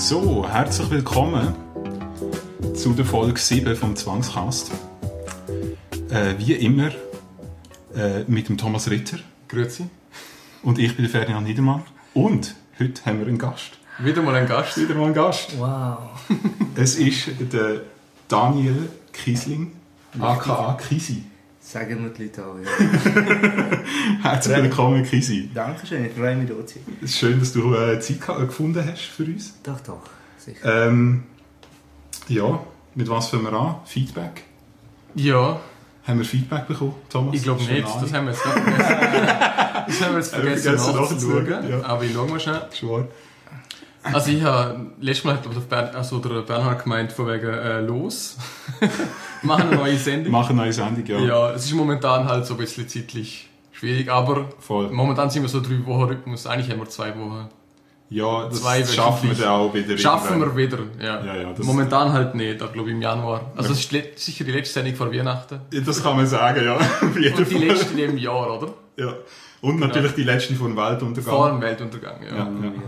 So, herzlich willkommen zu der Folge 7 vom Zwangscast. Wie immer mit dem Thomas Ritter. Grüezi. Und ich bin der Ferdinand Niedermann. Und heute haben wir einen Gast. Wieder mal ein Gast. Wow. Es ist der Daniel Kiesling, aka Kisi. Sagen wir die Leute auch, ja. Herzlich willkommen, Kisi. Dankeschön, ich freue mich, hier zu sein. Es ist schön, dass du Zeit gefunden hast für uns. Doch, sicher. Ja, mit was fangen wir an? Feedback? Ja. Haben wir Feedback bekommen, Thomas? Ich glaube nicht, das haben wir jetzt nicht vergessen. Das haben wir jetzt vergessen nachzuschauen, ja. Aber ich schaue mal schnell. Schwör. Also ich habe letztes Mal der Bernhard gemeint, von wegen los. Machen eine neue Sendung. Ja. Ja, es ist momentan halt so ein bisschen zeitlich schwierig, aber voll. Momentan sind wir so 3 Wochen Rhythmus. Eigentlich haben wir 2 Wochen. Ja, das schaffen wir dann auch wieder. Schaffen wir wieder, ja. Das momentan halt nicht, ich glaube im Januar. Also es ist sicher die letzte Sendung vor Weihnachten. Das kann man sagen, ja. Und die letzte in dem Jahr, oder? Ja. Und natürlich die letzte vor dem Weltuntergang. Vor dem Weltuntergang, ja.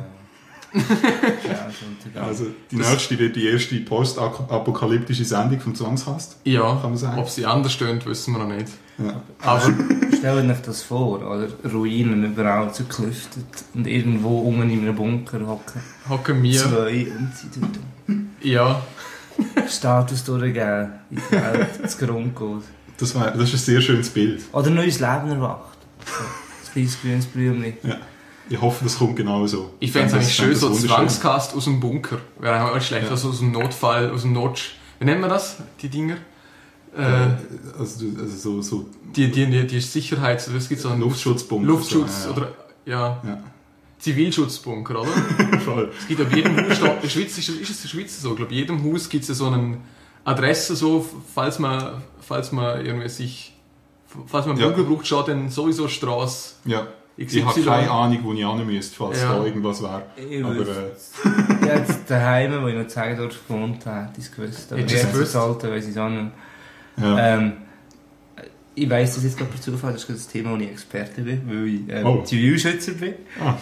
Also die nächste wird die erste postapokalyptische Sendung vom Zwangscast. Ja, kann man sagen. Ob sie anders stöhnt, wissen wir noch nicht. Ja. Aber stellt euch das vor, oder? Ruinen überall zerklüftet und irgendwo unten in einem Bunker hocken wir. 2 und sie tun. Ja. Status durchgeben, in die Welt zu Grund geht. Das ist ein sehr schönes Bild. Oder neues Leben erwacht. So, ein kleines grünes Blümchen. Ja. Ich hoffe, das kommt genau so. Ich fände es eigentlich schön, so Zwangscast aus dem Bunker. Wäre auch nicht schlecht, ja. Also aus dem Notfall, aus dem Wie nennt man das, die Dinger? Also so die Sicherheit, es gibt so einen Luftschutzbunker. Luftschutz, so, ja. Oder, ja. Zivilschutzbunker, oder? Voll. Es gibt auf jedem Haus, in der Schweiz ist es in der Schweiz so, ich glaube, in jedem Haus gibt es so eine Adresse, so, falls man irgendwie falls man Bunker braucht, schaut dann sowieso Straße. Ja. Ich habe keine Ahnung, wo ich hin müsste, falls da irgendwas wäre. Ja, jetzt daheim, wo ich noch 10 dort gewohnt habe, hätte ich es gewusst. Aber jetzt das Alter weiss ich es auch nicht. Ja. Ich weiss das jetzt gerade per Zufall, das ist das Thema, wo ich Experte bin, weil ich Zivilschützer bin.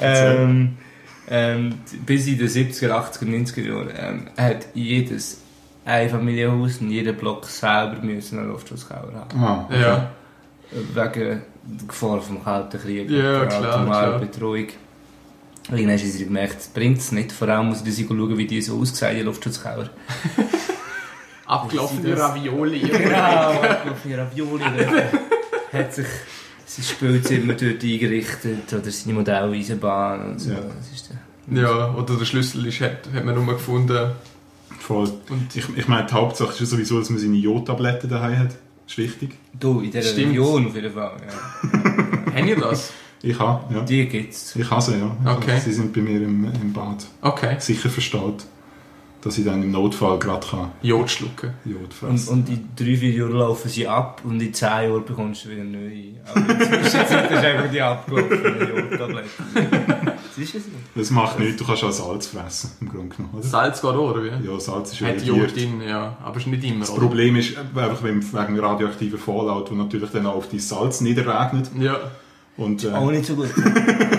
Bis in den 70er, 80er, 90er Jahren hat jedes Einfamilienhaus und jeder Block selber einen Luftschutzkeller haben. Okay. Ja. Wegen der Gefahr vom Kalten Krieg, ja, der klar. Betreuung. Irgendwann haben sie gemerkt, das bringt es nicht. Vor allem muss ich schauen, wie die so aussehen, die Luftschutzkeller. Abgelaufene Ravioli. Genau, abgelaufene Ravioli. Hat sich sein Spielzimmer dort eingerichtet oder seine Modelleisenbahn und so. Ja. Das ist ja, oder der Schlüssel hat man nur gefunden. Voll. Und ich meine, die Hauptsache ist ja sowieso, dass man seine Jodtabletten daheim hat. Das ist wichtig. Du, in dieser Region auf jeden Fall. Ja. Haben ihr das? Ich habe, ja. Die gibt's. Ich habe sie, ja. Also, okay. Sie sind bei mir im Bad. Okay. Sicher verstaut, dass ich dann im Notfall gerade Jod schlucken. Jod fressen. Und in 3-4 Jahren laufen sie ab und in 10 Jahren bekommst du wieder neue. Aber inzwischen ist einfach die abgelaufene Jodtabletten. Das ist es so. Das macht nichts, du kannst auch Salz fressen, im Grunde genommen, oder? Salz geht auch, oder wie? Ja, Salz ist hat Jod drin, ja. Aber ist nicht immer, das Problem ist einfach wegen radioaktiver Fallout, wo natürlich dann auch auf die Salz niederregnet. Ja. Und, auch nicht so gut. Salz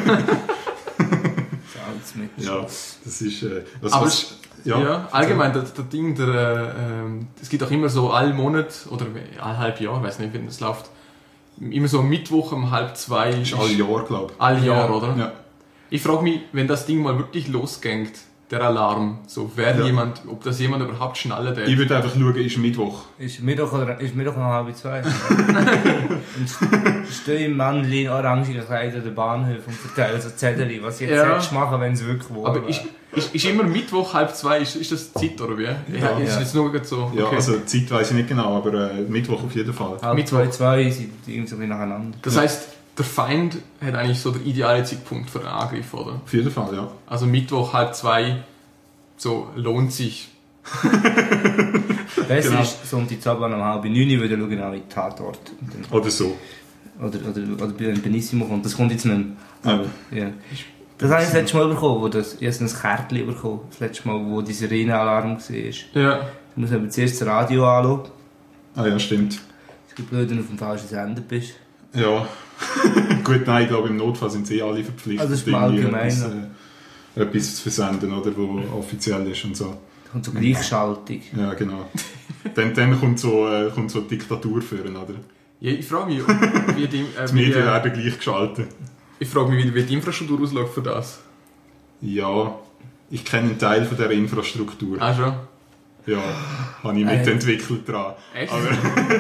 mit ja, das ist... Ja, allgemein, das Ding, es gibt auch immer so alle Monat oder alle halb Jahr, ich weiß nicht, wie das läuft, immer so am Mittwoch um 1:30. Ist alle Jahr, glaube ich. Alle Jahr, oder? Ja. Ich frage mich, wenn das Ding mal wirklich losgeht, der Alarm, so ob das jemand überhaupt schnallen darf. Ich würde einfach schauen, ist Mittwoch. Ist Mittwoch um 1:30. Und stehe im Männchen orange Kleider an der Bahnhof und verteile so Zettel, was ich jetzt sollst machen, wenn es wirklich wohl aber ist immer Mittwoch 1:30, ist das Zeit, oder wie? Ja. Ist jetzt nur so? Okay. Ja, also die Zeit weiss ich nicht genau, aber Mittwoch auf jeden Fall. 1:30 sind irgendwie so nacheinander. Das heisst, der Feind hat eigentlich so den idealen Zeitpunkt für den Angriff, oder? Auf jeden Fall, ja. Also Mittwoch 1:30, so lohnt sich. Besser ist Sonntagabend um 8:30, weil dann schaue ich auch in die Tatort. Oder so. Oder bei Benissimo kommt. Das kommt jetzt nicht mehr. Ja. Das habe ich das letzte Mal bekommen, ich habe ein Kärtchen bekommen, das letzte Mal, wo die Sirenenalarm war. Ja. Du musst aber zuerst das Radio anschauen. Ah ja, stimmt. Es gibt blöd, wenn du auf dem falschen Sender bist. Ja. Gut, nein, ich glaube im Notfall sind sie alle verpflichtet. Also das ist allgemein. etwas zu versenden, oder, wo offiziell ist und so. Und so Gleichschaltung. Ja, genau. dann kommt so Diktatur führen, oder? Ja, ich frage mich, wie die... Die Medien werden gleichgeschaltet. Ich frage mich, wie die Infrastruktur ausschaut für das. Ja, ich kenne einen Teil von dieser Infrastruktur. Ah, schon? Ja, habe ich mitentwickelt dran. Echt? Aber,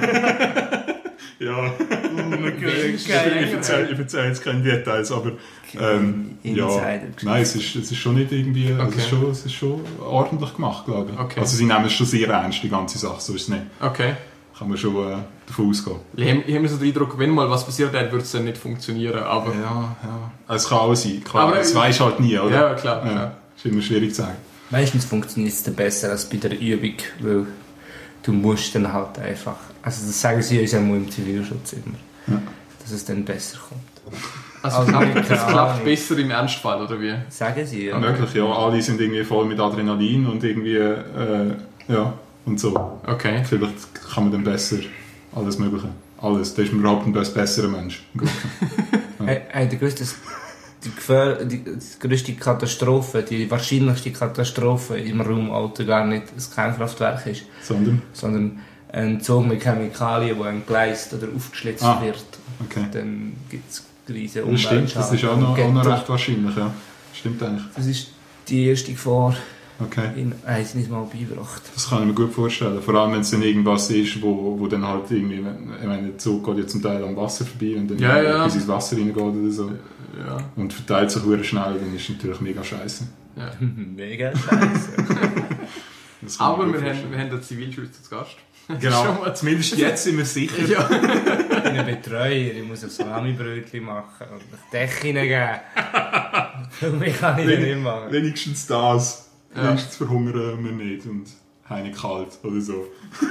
ja, ich erzähle jetzt keine Details, aber ja, nein, es ist schon nicht irgendwie, Okay. es ist schon ordentlich gemacht, glaube ich. Okay. Also sie nehmen es schon sehr ernst, die ganze Sache, so ist es nicht. Okay. Kann man schon davon ausgehen. Ich habe so den Eindruck, wenn mal was passiert, dann wird es dann nicht funktionieren, aber... Ja. Es kann auch sein, klar, Aber, das weisst halt nie, oder? Ja, klar. Ja, ist immer schwierig zu sagen. Meistens funktioniert es dann besser als bei der Übung, weil du musst dann halt einfach... Also das sagen sie uns ja mal im Zivilschutz immer, dass es dann besser kommt. Also es klappt besser im Ernstfall, oder wie? Sagen sie, ja. Möglich, ja. Alle sind irgendwie voll mit Adrenalin und irgendwie, ja, und so. Okay. Vielleicht kann man dann besser alles Mögliche. Alles. Da ist man überhaupt ein besserer Mensch. Hey, du gewusst, dass die grösste Katastrophe, die wahrscheinlichste Katastrophe im Raum Auto gar nicht ein Kernkraftwerk ist, sondern ein Zug mit Chemikalien, der entgleist oder aufgeschlitzt wird. Okay. Dann gibt es riesige Das stimmt, das ist auch noch recht wahrscheinlich, ja. Stimmt eigentlich. Das ist die erste Gefahr. Okay. Haben sie nicht mal beigebracht. Das kann ich mir gut vorstellen. Vor allem, wenn es dann irgendwas ist, wo dann halt irgendwie, ich meine, der Zug geht ja zum Teil am Wasser vorbei und dann bis ins Wasser reingeht oder so. Ja. Und verteilt sich sehr schnell, dann ist es natürlich mega scheiße. Ja. Mega scheiße. Aber wir haben den Zivilschützer zu Gast. Genau, zumindest jetzt sind wir sicher. Ja. Ich bin ein Betreuer, ich muss ein Salami-Brötchen machen und ein Dech hineingeben. Für mich kann ich das nicht machen. Wenigstens das. Ja. Wenigstens verhungern wir nicht und heine kalt oder so.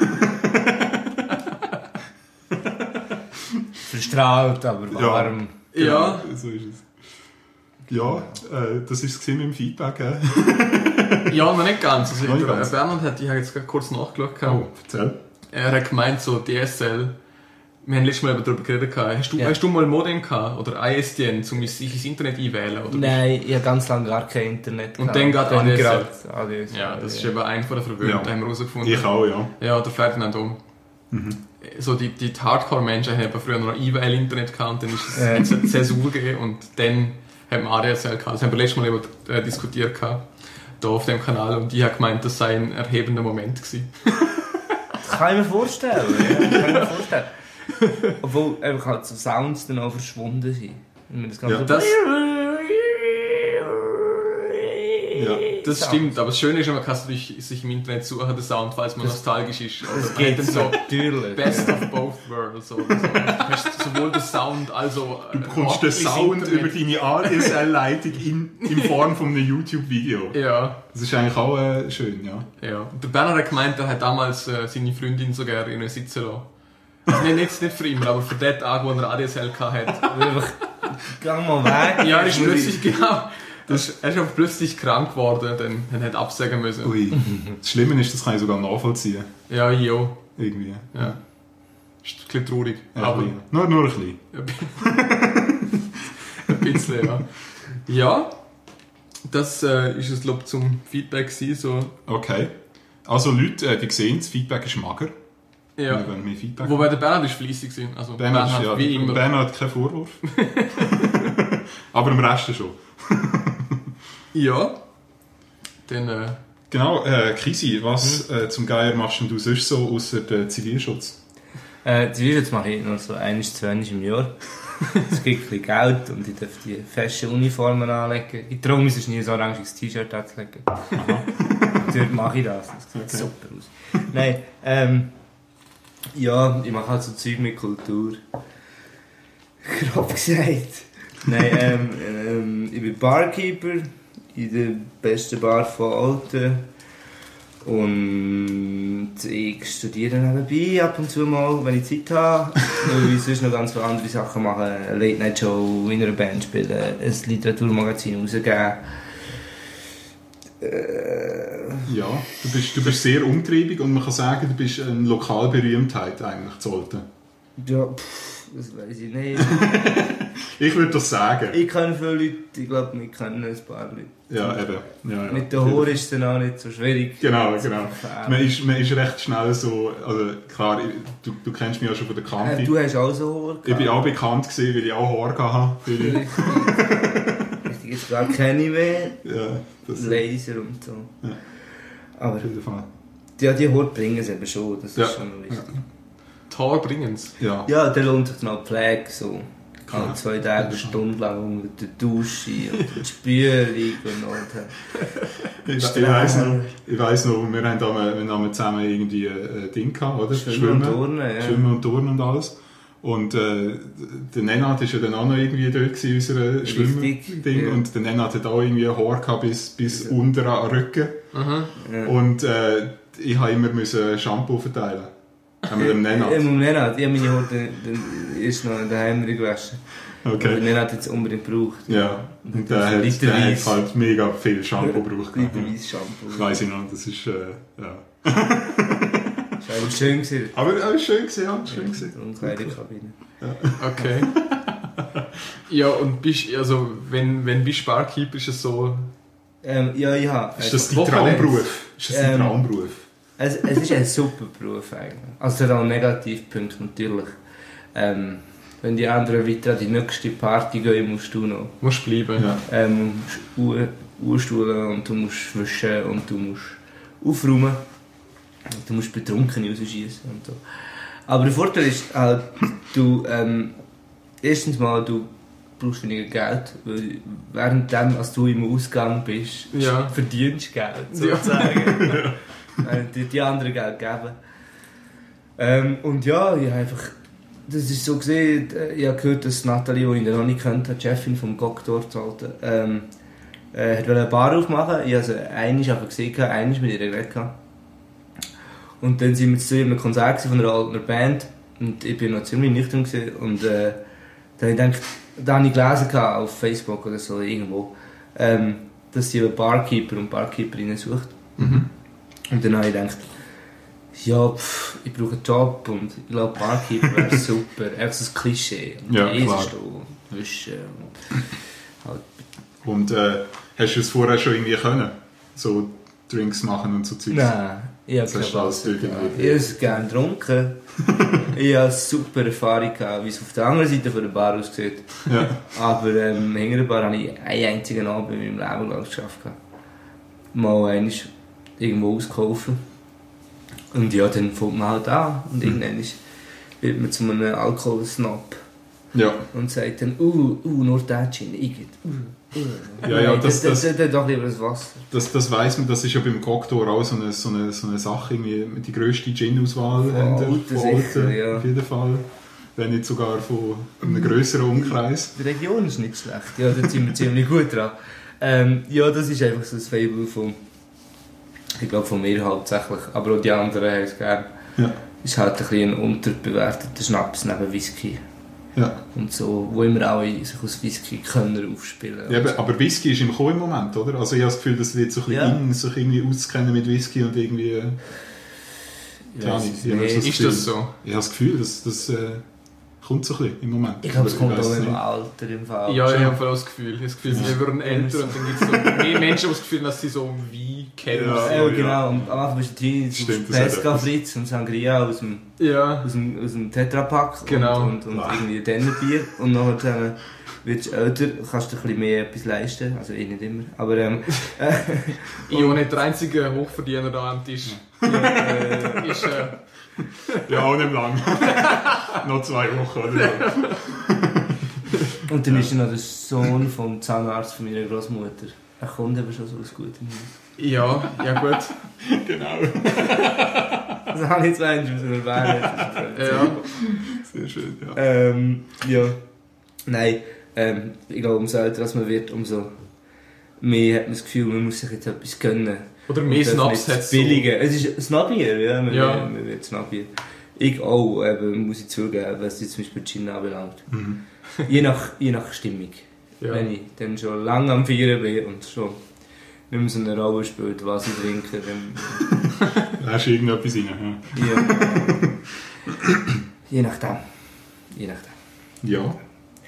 Verstrahlt, aber warm. Ja. Genau, so ist es. Ja, das war es mit dem Feedback. Ja, noch nicht ganz. Also, Noch nicht ganz. Bernhard hat, ich habe jetzt gerade kurz nachgeschaut. Oh, erzähl. Er hat gemeint, so DSL, wir haben letztes Mal darüber geredet, hast du mal ein Modem gehabt oder ISDN, um sich ins Internet einwählen? Oder Nein, ich habe ganz lange gar kein Internet und dann geht ADSL. ADSL. Ja, das ist eben einer der Verwöhnten, haben wir herausgefunden. Ich auch, ja. Ja, der Ferdinand auch. So die Hardcore-Menschen haben früher noch IWL-Internet gehabt und dann ist es eine Zäsur gegeben und dann haben wir ADSL gehabt. Das haben wir letztes Mal über, diskutiert gehabt, hier auf dem Kanal und ich habe gemeint, das sei ein erhebender Moment gewesen. Das kann ich mir vorstellen. Obwohl einfach halt so Sounds dann auch verschwunden sind. Das stimmt, aber das Schöne ist, man kann sich im Internet suchen, den Sound, falls man nostalgisch ist. Das geht so, natürlich. Best of both worlds. Oder so. Du hast sowohl den Sound, also... Du bekommst den Sound über deine ADSL-Leitung in Form von einem YouTube-Video. Ja. Das ist eigentlich auch schön, ja. Ja. Der Bernhard hat gemeint, er hat damals seine Freundin sogar in einer sitzen lassen. Also nicht für immer, aber für den Tag, wo er ADSL hatte. Einfach, gang mal weg. Ja, er ist plötzlich, genau... Er ist einfach plötzlich krank geworden, dann hat er absagen müssen. Ui. Das Schlimme ist, das kann ich sogar nachvollziehen. Ja, jo. Irgendwie. Ja. Ist ein bisschen traurig. Ja, aber nur ein bisschen. Ein bisschen, ja. Ja, das ist es, glaube ich, zum Feedback gewesen, so. Okay. Also Leute, die sehen, das Feedback ist mager. Ja. Wir mehr Feedback. Wobei der Bernhard ist fleissig gewesen. Also Bernhard ja, wie immer. Bernhard hat keinen Vorwurf. Aber im Rest schon. Ja. Dann... Genau, Kisi, was zum Geier machst du sonst so, ausser Zivilschutz? Zivilschutz mache ich noch so 1-2 im Jahr. Es gibt ein bisschen Geld und ich darf die festen Uniformen anlegen. Ich traue mich nie ein oranges T-Shirt anzulegen. Dort mache ich das. Das sieht super aus. Nein, ja, ich mache halt so Zeug mit Kultur. Grob gesagt. Nein, ich bin Barkeeper in der besten Bar von Olten. Und ich studiere nebenbei ab und zu mal, wenn ich Zeit habe. Weil ich sonst noch ganz viele andere Sachen mache. Eine Late-Night-Show, in einer Band spielen, ein Literaturmagazin rausgeben. Ja, du bist sehr umtriebig und man kann sagen, du bist eine Lokalberühmtheit eigentlich zu Olten. Ja, das weiß ich nicht. Ich würde das sagen. Ich kenne viele Leute, ich glaube, wir kennen ein paar Leute. Ja, eben. Ja. Mit den Haaren ist es dann auch nicht so schwierig. Genau. Man ist recht schnell so, also klar, du kennst mich ja schon von der Kante. Du hast auch so Haare gehabt. Ich bin auch bekannt gewesen, weil ich auch Haare hatte. Richtig, jetzt gar keine mehr. Ja, das Laser und so. Ja. Aber auf jeden Fall. ja, die Haare bringen es eben schon, das ist Ja. schon wichtig. Die Haare bringen es. Ja. Ja, der lohnt sich dann auch die Pflege, so. Ja. Alle 2 Tage, eine Stunde lang unter der Dusche und die Spülung und Ich weiss noch, wir haben zusammen irgendwie ein Ding gehabt, oder? Schwimmen und Turnen, ja. Schwimmen und Turnen und alles. Und der Nenad war ja dann auch noch irgendwie dort gewesen, unser Schwimmen-Ding. Ja. Und der Nenad hat auch irgendwie ein Haar gehabt bis unter am Rücken. Mhm. Ja. Und ich musste immer Shampoo verteilen. Haben wir dem Nenad. Ich habe meine Haare dann ist noch daheim gewaschen. Okay. Aber Nenad hat es unbedingt gebraucht. Ja, und der hat halt mega viel Shampoo gebraucht. Literweise Shampoo. Weiss ich noch, das ist, ja. Das war eigentlich schön gewesen. Aber schön gewesen, ja, schön gewesen. Und Kleiderkabine. Okay. Ja, und wenn bist du Barkeeper, ist es so... Ja, ich habe. Ist das dein Wochenends? Traumberuf? Ist das dein Traumberuf? Es ist ein super Beruf eigentlich. Also es hat auch Negativpunkte natürlich. Wenn die anderen weiter an die nächste Party gehen, musst du noch. Musst bleiben. Ja. Musst Uhrstuhlen und du musst wischen und du musst aufräumen. Und du musst Betrunkene rausschießen und so. Aber der Vorteil ist halt, du erstens mal, du brauchst weniger Geld, weil währenddem, als du im Ausgang bist, Ja. verdienst du Geld, sozusagen. Die anderen Geld geben. Und ja, ich habe einfach, das ist so gesehen, ich habe gehört, dass Nathalie, die ich noch nicht kannte, die Chefin vom Gok dort, hat eine Bar aufmachen. Ich habe sie einmal gesehen, einmal mit ihr geredet. Und dann sind wir zu einem Konzert von einer alten Band und ich war noch ziemlich nüchtern gewesen. Und dann habe ich gedacht, da habe ich gelesen auf Facebook oder so irgendwo, dass sie einen Barkeeper und Barkeeperinnen sucht. Mhm. Und dann habe ich gedacht, ja, ich brauche einen Job und ich glaube, Barkeeper wäre super. Einfach so ein Klischee. Und Ja, klar. Wischen und halt. Und hast du es vorher schon irgendwie können? So Drinks machen und so Zeugs? Nein, ich habe Das hast du alles irgendwie. Ich habe es gerne getrunken. Ich hatte eine super Erfahrung, wie es auf der anderen Seite von der Bar aussieht. Ja. Aber hinter der Bar habe ich einen einzigen Abend in meinem Leben lang geschafft. Mal einmal irgendwo auskaufen. Und ja, dann fängt man halt an. Und irgendwann wird man zu einem Alkoholsnob. Ja. Und sagt dann, nur der Gin, ich Ja, das doch lieber das Wasser. Das weiss man, das ist ja beim Cocktail auch so eine Sache, irgendwie die grösste Gin-Auswahl Sicher, ja. auf jeden Fall. Wenn nicht sogar von einem grösseren Umkreis. Die Region ist nicht schlecht, ja, da sind wir ziemlich gut dran. Ja, das ist einfach so ein Fable von, ich glaube von mir hauptsächlich, aber auch die anderen haben es gerne. Ja. Ist halt ein bisschen ein unterbewerteter Schnaps neben Whisky. Ja. Und so, wo immer alle sich aus Whisky-Könner aufspielen. Ja, aber Whisky ist im Kommen im Moment, oder? Also ich habe das Gefühl, das wird so ein bisschen in, sich irgendwie auszukennen mit Whisky und irgendwie... Ist das so? Ich habe das Gefühl, das kommt so ein bisschen im Moment. Ich glaube, es kommt weiss auch es im nicht. Alter im Fall. Ja, ich habe voll das Gefühl. Ich habe das Gefühl, sie werden älter und dann gibt es so mehr Menschen, die das Gefühl haben, dass sie so Wein kennen. Ja. Ja, genau. Und am Anfang bist du Teenie, du Stimmt, hast das hat Pesca etwas. Fritz und Sangria aus dem Ja. aus dem Tetrapack Genau. und irgendwie Dennenbier. Und nachher wirst du älter, kannst du ein bisschen mehr etwas leisten. Also ich nicht immer. Aber Ich bin nicht der einzige Hochverdiener da am Tisch. Ist, Ja, auch nicht lang. Noch 2 Wochen, oder? und dann ist noch der Sohn vom Zahnarzt von meiner Großmutter. Er kommt eben schon so aus gutem Haus. ja gut. Genau. Das habe ich jetzt eigentlich erwähnt. Ja. Sehr schön, ja. Ja. Nein, ich glaube, umso älter als man wird, umso mehr hat man das Gefühl, man muss sich jetzt etwas gönnen. Oder mehr Snaps hat es so. Billigen. Es ist Snobbier, ja. Ja. Man wird Snobbier. Ich auch, eben, muss ich zugeben, was jetzt zum Beispiel Gin anbelangt. Mhm. Je nach Stimmung. Ja. Wenn ich dann schon lange am Feiern bin und schon nicht mehr so eine Rolle spielt, was ich trinke, dann... Da hast du irgendetwas rein. Ja. Je nachdem. Ja.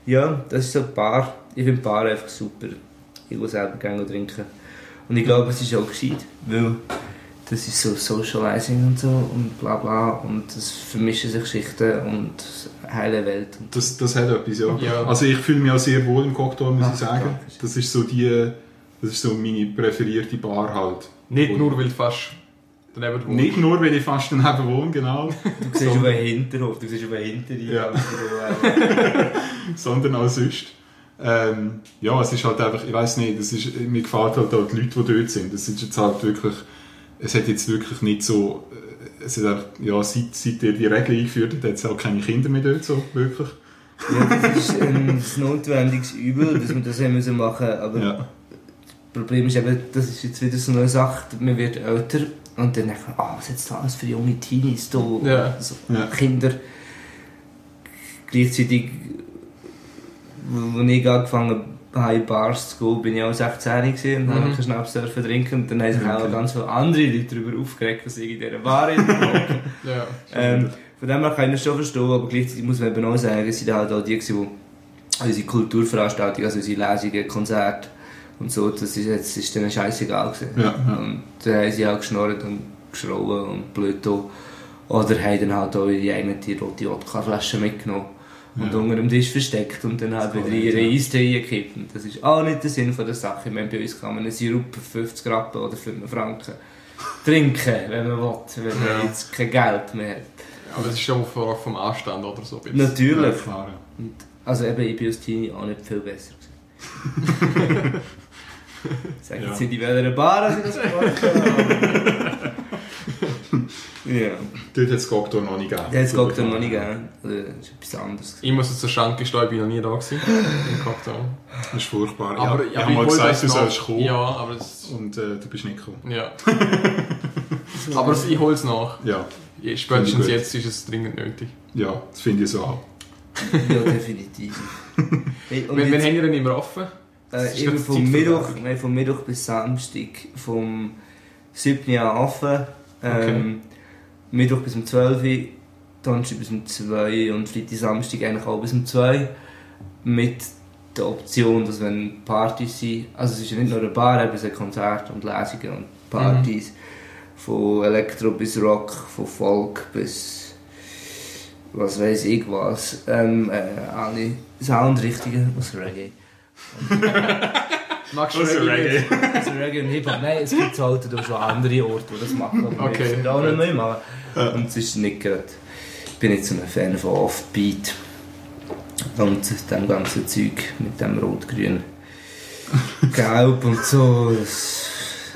Ja, das ist so ein Bar. Ich finde Bar einfach super. Ich will selber gerne trinken. Und ich glaube, es ist auch gescheit, weil das ist so Socializing und so und bla bla und es vermischen sich Schichten und heile Welt. Und das hat etwas, ja. Ja. Also ich fühle mich auch sehr wohl im Cocktail, muss ich sagen. klar. Das ist so meine präferierte Bar halt. Nicht nur, weil du fast daneben wohnst. Nicht nur, weil ich fast daneben wohne, genau. Du siehst über den Hinterhof, du siehst über den Hintereingang. Ja. Sondern auch sonst. Ja, es ist halt einfach, ich weiss nicht, mir gefällt halt auch die Leute, die dort sind. Das ist jetzt halt wirklich, es hat jetzt wirklich nicht so, es hat einfach, ja, seit ihr die Regel eingeführt habt, hat es auch keine Kinder mehr dort, so, wirklich. Ja, das ist ein notwendiges Übel, dass wir das machen müssen, aber Ja. das Problem ist eben, das ist jetzt wieder so eine Sache, man wird älter und dann denkt man, was ist jetzt da alles für junge Teenies da, Ja. so Ja. Kinder. Gleichzeitig, als ich angefangen habe, in Bars zu gehen, bin ich auch 16 gewesen und habe keinen Schnaps trinken und dann haben sich auch ganz viele andere Leute darüber aufgeregt, dass ich in dieser Bar bin. Ja. Von dem her kann ich das schon verstehen, aber gleichzeitig muss man eben auch sagen, es sind halt auch die, die unsere Kulturveranstaltungen, also unsere Lesungen, Konzerte und so, das ist denen scheißegal gewesen. Ja, ja. Und dann haben sie auch geschnurrt und geschrauen und blöd da. Oder haben dann halt auch ihre eigene rote Wodkaflasche mitgenommen und unter dem Tisch versteckt und dann halt wieder ihre Eistee eingekippt. Und das ist auch nicht der Sinn von der Sache. Ich meine, bei uns kann man einen Sirup für 50 Rappen oder für einen Franken trinken, wenn man will, wenn man jetzt kein Geld mehr hat. Aber das ist schon vom Anstand oder so. Natürlich. Ja, klar, ja. Und, also eben, ich bin als Teenie auch nicht viel besser gewesen. Ich sage jetzt nicht in welcher Bar, als ich das gemacht habe. Ja. Dort hat es Cocktail noch nicht gegeben. Der hat es Cocktail noch nicht gegeben. Also, das ist etwas anderes. Ich muss jetzt zur Schranke stehen, ich bin noch nie da gewesen. Im Cocktail. Das ist furchtbar. Aber, ich habe mal gesagt, du sollst kommen. Ja, aber das... Und du bist nicht gekommen. Ja. Aber ich hole es nach. Ja, Spätestens jetzt ist es dringend nötig. ja, das finde ich so auch. Ja, definitiv. Hey, und Wenn jetzt, haben wir denn immer offen? Das ist eben jetzt vom Zeit Mittwoch, vorbei. nein, vom Mittwoch bis Samstag, vom 7. Uhr offen, Okay. Mittwoch bis um 12 Uhr, Donnerstag bis um 2 Uhr und Freitag, Samstag eigentlich auch bis um 2 Uhr. Mit der Option, dass wenn Partys sind, also es ist ja nicht nur eine Bar, es sind Konzerte und Lesungen und Partys, von Elektro bis Rock, von Folk bis was weiß ich was, alle Soundrichtungen aus Reggae. Magst du Also Reggae? Also Reggae und Hip-Hop, nein, es gibt halt auch schon andere Orte, die das machen, aber Okay, wir sind auch nicht mehr machen. Und es ist nicht gerade, ich bin nicht so ein Fan von Offbeat und dem ganzen Zeug mit dem Rot-Grün Gelb und so, das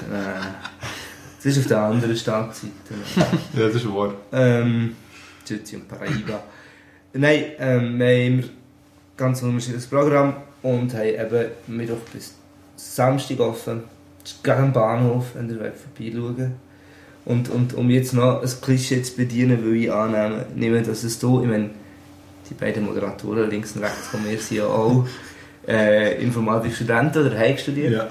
ist auf der anderen Standseite. Ja, das ist wahr. Tutti und Paraiba. Nein, wir haben immer ganz unterschiedliches Programm und haben eben Mittwoch bis Samstag offen. Das ist gegen den Bahnhof, wenn ihr vorbeischauen. Und um jetzt noch ein Klischee zu bedienen, will ich annehmen, dass es hier, ich meine, die beiden Moderatoren links und rechts von mir sind ja auch Informatikstudenten oder haben studiert. Ja.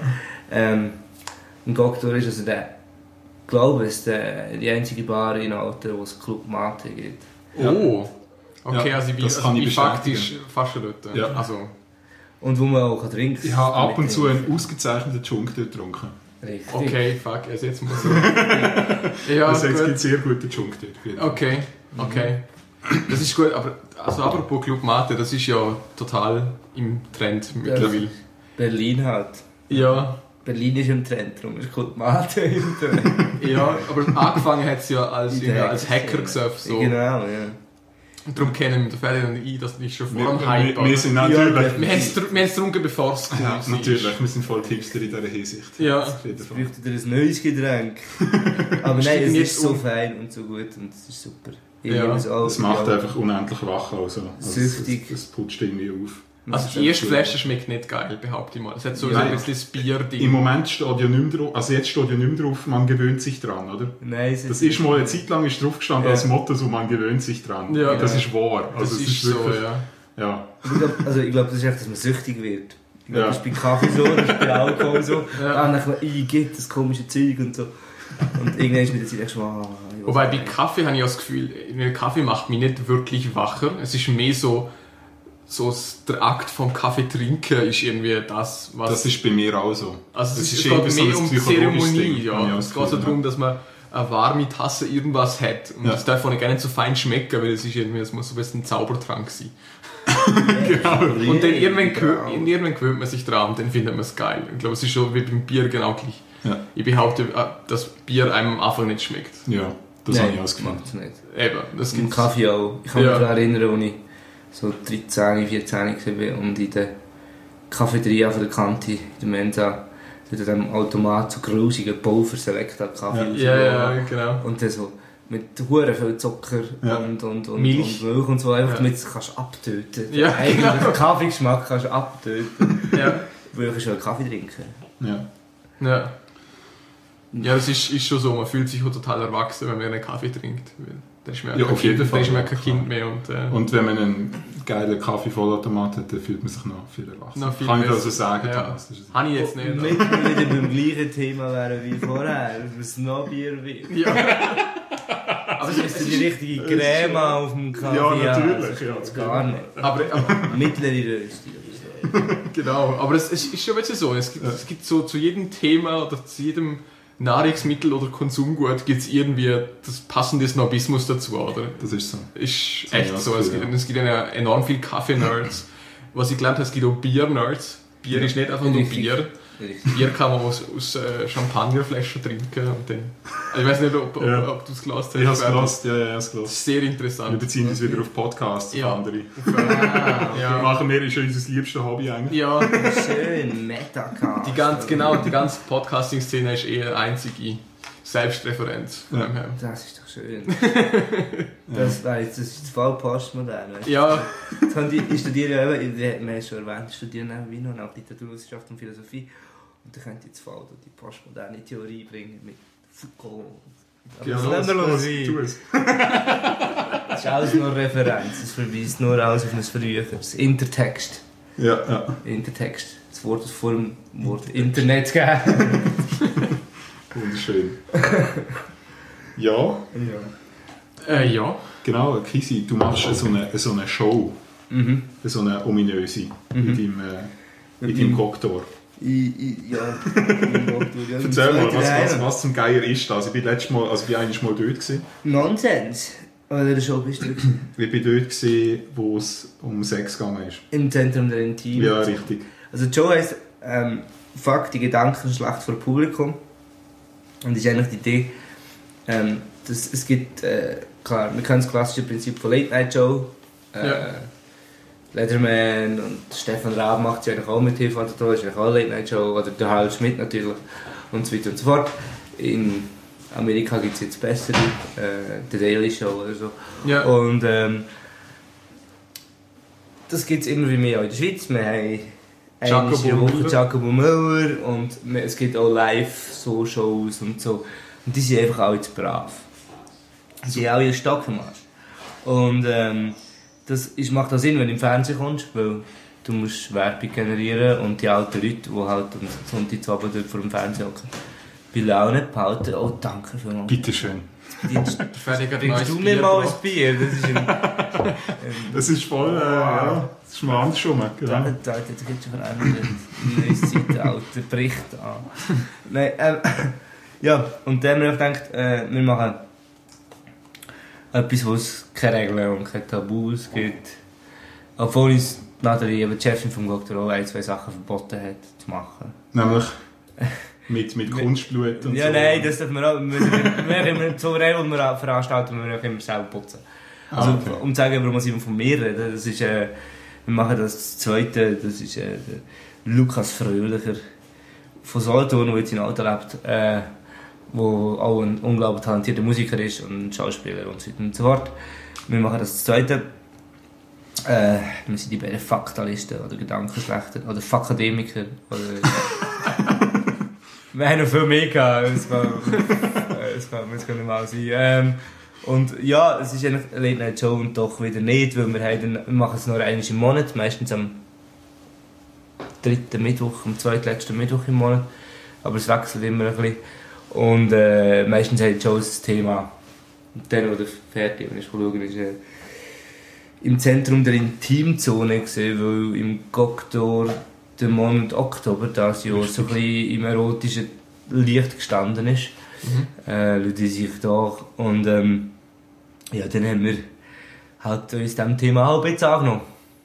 Ein Cocktail ist also der, ich glaube, es ist die einzige Bar in Alter, wo es Club Mate gibt. Oh! Okay, Ja, also ich das kann ich bin faktisch bestätigen. fast schon dort. Ja. Also, Und wo man auch trinken kann. Ich habe ab und zu einen ausgezeichneten Junk dort getrunken. Richtig. okay, fuck, also jetzt muss ich... Ja, Also es gut. gibt sehr guten Junk dort. Okay, okay. Das ist gut, aber also apropos Club Mate, das ist ja total im Trend mittlerweile. Berlin halt. Ja, Berlin ist im Trend, darum ist Club Mate im Trend. ja, aber angefangen hat es ja als, In der als Hackergesöff so. Genau, ja. Und darum kennen wir den Ferien und ich, das ist schon vor dem Wir, Hype. wir sind natürlich... Wir haben es getrunken, bevor es cool ja, war. natürlich, wir sind voll die Hipster in dieser Hinsicht. Ja. Auf jeden Fall. Bräuchte ihr ein neues Getränk. Aber nein, es jetzt ist so um. fein und so gut und es ist super. Ich Ja, liebe es auch. Es macht einfach unendlich wach. Also Süchtig. Es putscht irgendwie auf. Also die erste Flasche schmeckt nicht geil, behaupte ich mal. Es hat so Ja. ein bisschen das Bier Im drin. Moment steht ja nicht mehr drauf, also jetzt steht ja nicht mehr drauf, man gewöhnt sich dran, oder? Nein, es Das ist mal eine Zeit lang ist drauf gestanden Ja. als Motto, so man gewöhnt sich dran. Ja. Und das ist wahr. Das Also es ist so, wirklich, ja. ja. Ich glaube, das ist echt, dass man süchtig wird. Ich glaube, Ja. das ist bei Kaffee so, das ist bei Alkohol so. Ja. Dann denkt man, gibt das komische Zeug und so. Und irgendwann ist mir das echt schon mal... Wobei bei Kaffee habe ich auch das Gefühl, Kaffee macht mich nicht wirklich wacher. Es ist mehr so so der Akt vom Kaffee trinken ist irgendwie das, was... Das ist bei mir auch so. Also es geht so mehr um die Zeremonie, ja. Es geht so darum, dass man eine warme Tasse irgendwas hat. Und das darf auch gar nicht so fein schmecken, weil es muss so ein bisschen ein Zaubertrank sein. Genau. Und dann irgendwann gewöhnt man sich dran und dann findet man es geil. Ich glaube, es ist schon wie beim Bier genau gleich. Ja. Ich behaupte, dass Bier einem am Anfang nicht schmeckt. Ja, das habe ich ausgemacht. Nicht. Eben, das Im gibt's. Kaffee auch. Ich kann mich daran erinnern, als ich so 13, 14 war und in der Cafeteria von der Kante, in der Mensa, in dem Automat so grusigen Pulver Selecta Kaffee Ja, genau. und dann so mit hure viel Zucker und Milch und so, einfach damit du es kannst abtöten. Ja. Eigentlich den Kaffeegeschmack kannst du abtöten. Ja. Weil ich schon Kaffee trinken. Ja. Ja, das ist schon so, man fühlt sich auch total erwachsen, wenn man einen Kaffee trinkt. Dann ist man auf jeden Fall. Dann ist man kein Kind mehr. Und wenn man einen geilen Kaffee-Vollautomat hat, dann fühlt man sich noch viel erwachsener. Kann ich also sagen, ja. Thomas. Habe ich jetzt nicht. Mit wieder beim gleichen Thema wären wie vorher, dass es noch Bier wird. Ja. Aber es ist die richtige Creme auf dem Kaffee. Ja, natürlich. Das Ja, geht's gar nicht. Aber Mittlere Rösti. genau, aber es ist schon ein bisschen so. Es gibt so zu jedem Thema oder zu jedem Nahrungsmittel oder Konsumgut gibt es irgendwie das passende Snobismus dazu, oder? Das ist so. Ist echt so. Es gibt enorm viel Kaffee-Nerds. Was ich gelernt habe, es gibt auch Bier-Nerds. Bier ist nicht einfach nur Bier. Bier kann man aus Champagnerflaschen trinken. Und dann, ich weiß nicht, ob du es gelesen hast. Ich habe es gelesen, ja, Das ist sehr interessant. Wir beziehen uns wieder auf Podcasts, auf andere. Ja. Machen wir, ist schon unser liebstes Hobby eigentlich. Ja. Schön, Metacast. Die ganze Podcasting-Szene ist eher einzige Selbstreferenz. Ja. Das ist doch schön. Das ist voll postmodern. Weißt du? Ja. Ich studiere eben, wir haben es schon erwähnt, ich studiere nebenbei noch nach Literaturwissenschaft und Philosophie. Und da könnte ich jetzt voll die postmoderne Theorie bringen mit Foucault. Aber das lassen wir Tu es. Das ist alles nur Referenz, es verweist nur alles auf ein früheres. Intertext. Ja. Intertext. Das Wort ist vor dem Wort Internet gegeben. Wunderschön. Ja. Ja. Genau, Kisi, du machst so eine Show. So eine ominöse in deinem Cocktail. Ja. Erzähl mal, was zum Geier ist das? Ich bin eigentlich mal dort gewesen. Nonsens. Oder Show bist du? Ich bin dort gewesen, wo es um Sex gegangen ist. Im Zentrum der Intim. Ja, richtig. Also die Show heisst Fuck, die Gedankenschlacht vor Publikum. Und das ist eigentlich die Idee, dass es gibt, klar, wir kennen das klassische Prinzip von Late Night Show. Letterman und Stefan Raab macht sie eigentlich auch mit TV, das ist eigentlich auch Late Night Show, oder der Harald Schmidt natürlich und so weiter und so fort. In Amerika gibt es jetzt bessere, The Daily Show oder so. Ja. Und das gibt es immer mehr auch in der Schweiz. Wir haben Jacobo Müller und es gibt auch Live-Shows und so. Und die sind einfach alle zu brav. Die haben alle einen Stock im Arsch. Und das macht auch Sinn, wenn du im Fernsehen kommst, weil du musst Werbung generieren und die alten Leute, die halt am Sonntagabend dort vor dem Fernsehen hocken, bei Laune behalten. Oh, danke vielmals. Bitteschön. Trinkst du mir mal ein Bier? Das ist voll, das ist mal anders schon. Genau. Da gibt es schon von einem ein neues Zeitalter, Bericht an. Nein, ja, und dann haben wir gedacht, wir machen etwas, wo es keine Regeln und keine Tabus gibt. Obwohl uns Nathalie, die Chefin vom Doktor, auch 1, 2 Sachen verboten hat zu machen. Nämlich mit Kunstblut und ja, so. Nein, das dürfen wir auch. Wir so Regeln, die wir veranstalten, müssen wir auch immer selber putzen. Also, okay. Um zu sagen, warum wir von mir reden, das ist, wir machen das Zweite, das ist der Lukas Fröhlicher von Solothurn, der jetzt in Alta lebt, der auch ein unglaublich talentierter Musiker ist und Schauspieler und so weiter und so fort. Wir machen das Zweite. Wir sind die beiden Faktalisten oder Gedankenschlechter oder Fakademiker. Wir haben noch viel mehr gehabt, das kann nicht mal sein. Und ja, es ist eigentlich eine Late Night Show und doch wieder nicht, weil wir machen es nur einmal im Monat, meistens am 3. Mittwoch, am 2. letzten Mittwoch im Monat. Aber es wechselt immer ein bisschen. Und meistens haben die Shows das Thema. Und dann, wo der fertig ist, schauen, ist im Zentrum der Intimzone gesehen, weil im Goktor der Monat Oktober dieses Jahr so ein bisschen im erotischen Licht gestanden ist. Leute sich da. Und ja, dann haben wir halt uns diesem Thema auch ein bisschen angenommen.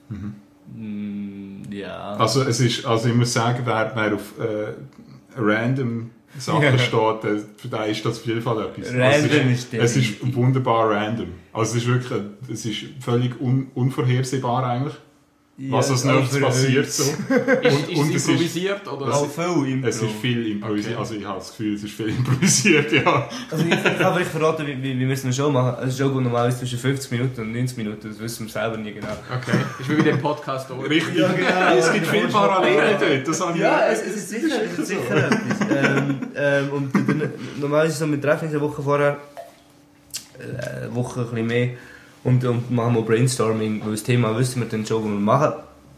Ja. Also ich muss sagen, wer auf random Sachen steht, für den ist das auf jeden Fall etwas. Random es ist wunderbar random. Also es ist völlig unvorhersehbar eigentlich. Was als nächstes passiert. So. Und es improvisiert? Oder? Auch viel improvisiert. Es ist viel improvisiert. Okay. Also ich habe das Gefühl, es ist viel improvisiert, ja. Also ich kann verraten, wie wir es eine Show machen. Eine Show geht normalerweise zwischen 50 Minuten und 90 Minuten. Das wissen wir selber nie genau. Okay. Ist wie bei dem Podcast auch. Richtig. Ja, genau. Es gibt viele Parallelen dort. Das es ist sicher etwas. Und dann, normalerweise so, wir treffen uns eine Woche vorher. Eine Woche ein bisschen mehr. Und machen wir Brainstorming, weil das Thema wissen wir dann schon, was wir machen.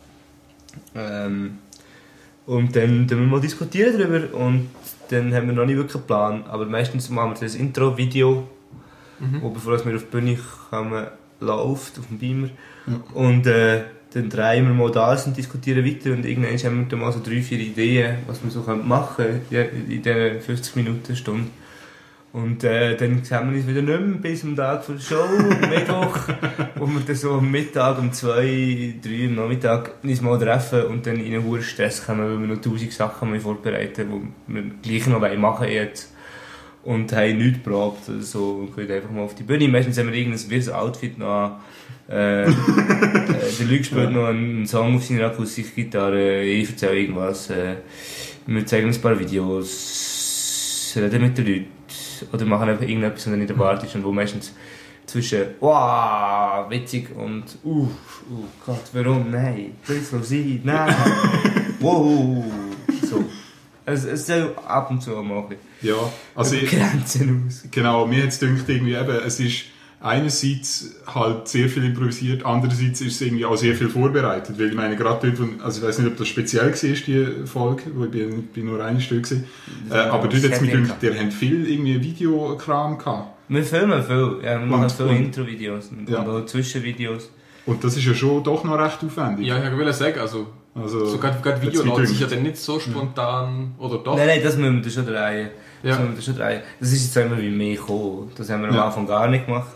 Und dann wir mal diskutieren darüber und dann haben wir noch nicht wirklich einen Plan. Aber meistens machen wir das Intro-Video, wo bevor wir auf die Bühne kommen, läuft, auf dem Beamer. Und dann drehen wir mal das und diskutieren weiter und irgendwann haben wir dann mal so 3-4 Ideen, was wir so machen können in diesen 50 Minuten, Stunde. Und dann sehen wir uns wieder nicht mehr bis am Tag der Show, am Mittwoch, wo wir dann so am Mittag um 2, 3 am Nachmittag uns mal treffen und dann in einen hohen Stress kommen, weil wir noch 1000 Sachen vorbereiten, die wir gleich noch machen jetzt. Und haben nichts geprobt oder so und gehen einfach mal auf die Bühne. Meistens haben wir irgendein wirres Outfit noch. Der Luke spielt noch einen Song auf seiner Akustikgitarre, ich erzähle irgendwas. Wir zeigen ein paar Videos, reden mit den Leuten. Oder machen einfach irgendetwas, was nicht erwartet ist und wo meistens zwischen wow, witzig und oh Gott, warum, nein, das soll sein, nein, wow, so. Es soll ab und zu auch mal ein bisschen ja, also Grenzen aus. Genau, mir hat es gedacht, irgendwie eben, es ist einerseits halt sehr viel improvisiert, andererseits ist es irgendwie auch sehr viel vorbereitet, weil ich meine, gerade dort, also ich weiß nicht, ob das speziell war, die Folge, wo ich bin nur eine Stück gewesen, aber dort hat es mir gedacht, ihr habt viel irgendwie Videokram gehabt. Wir filmen viel, ja, wir machen viele Intro-Videos und auch Zwischenvideos. Und das ist ja schon doch noch recht aufwendig. Ja, ich will sagen, also sogar Video lässt sich ja dann nicht so spontan, oder doch? Nein, das müssen wir schon drehen. Ja. Das ist jetzt immer wie mehr gekommen. Das haben wir am Anfang gar nicht gemacht.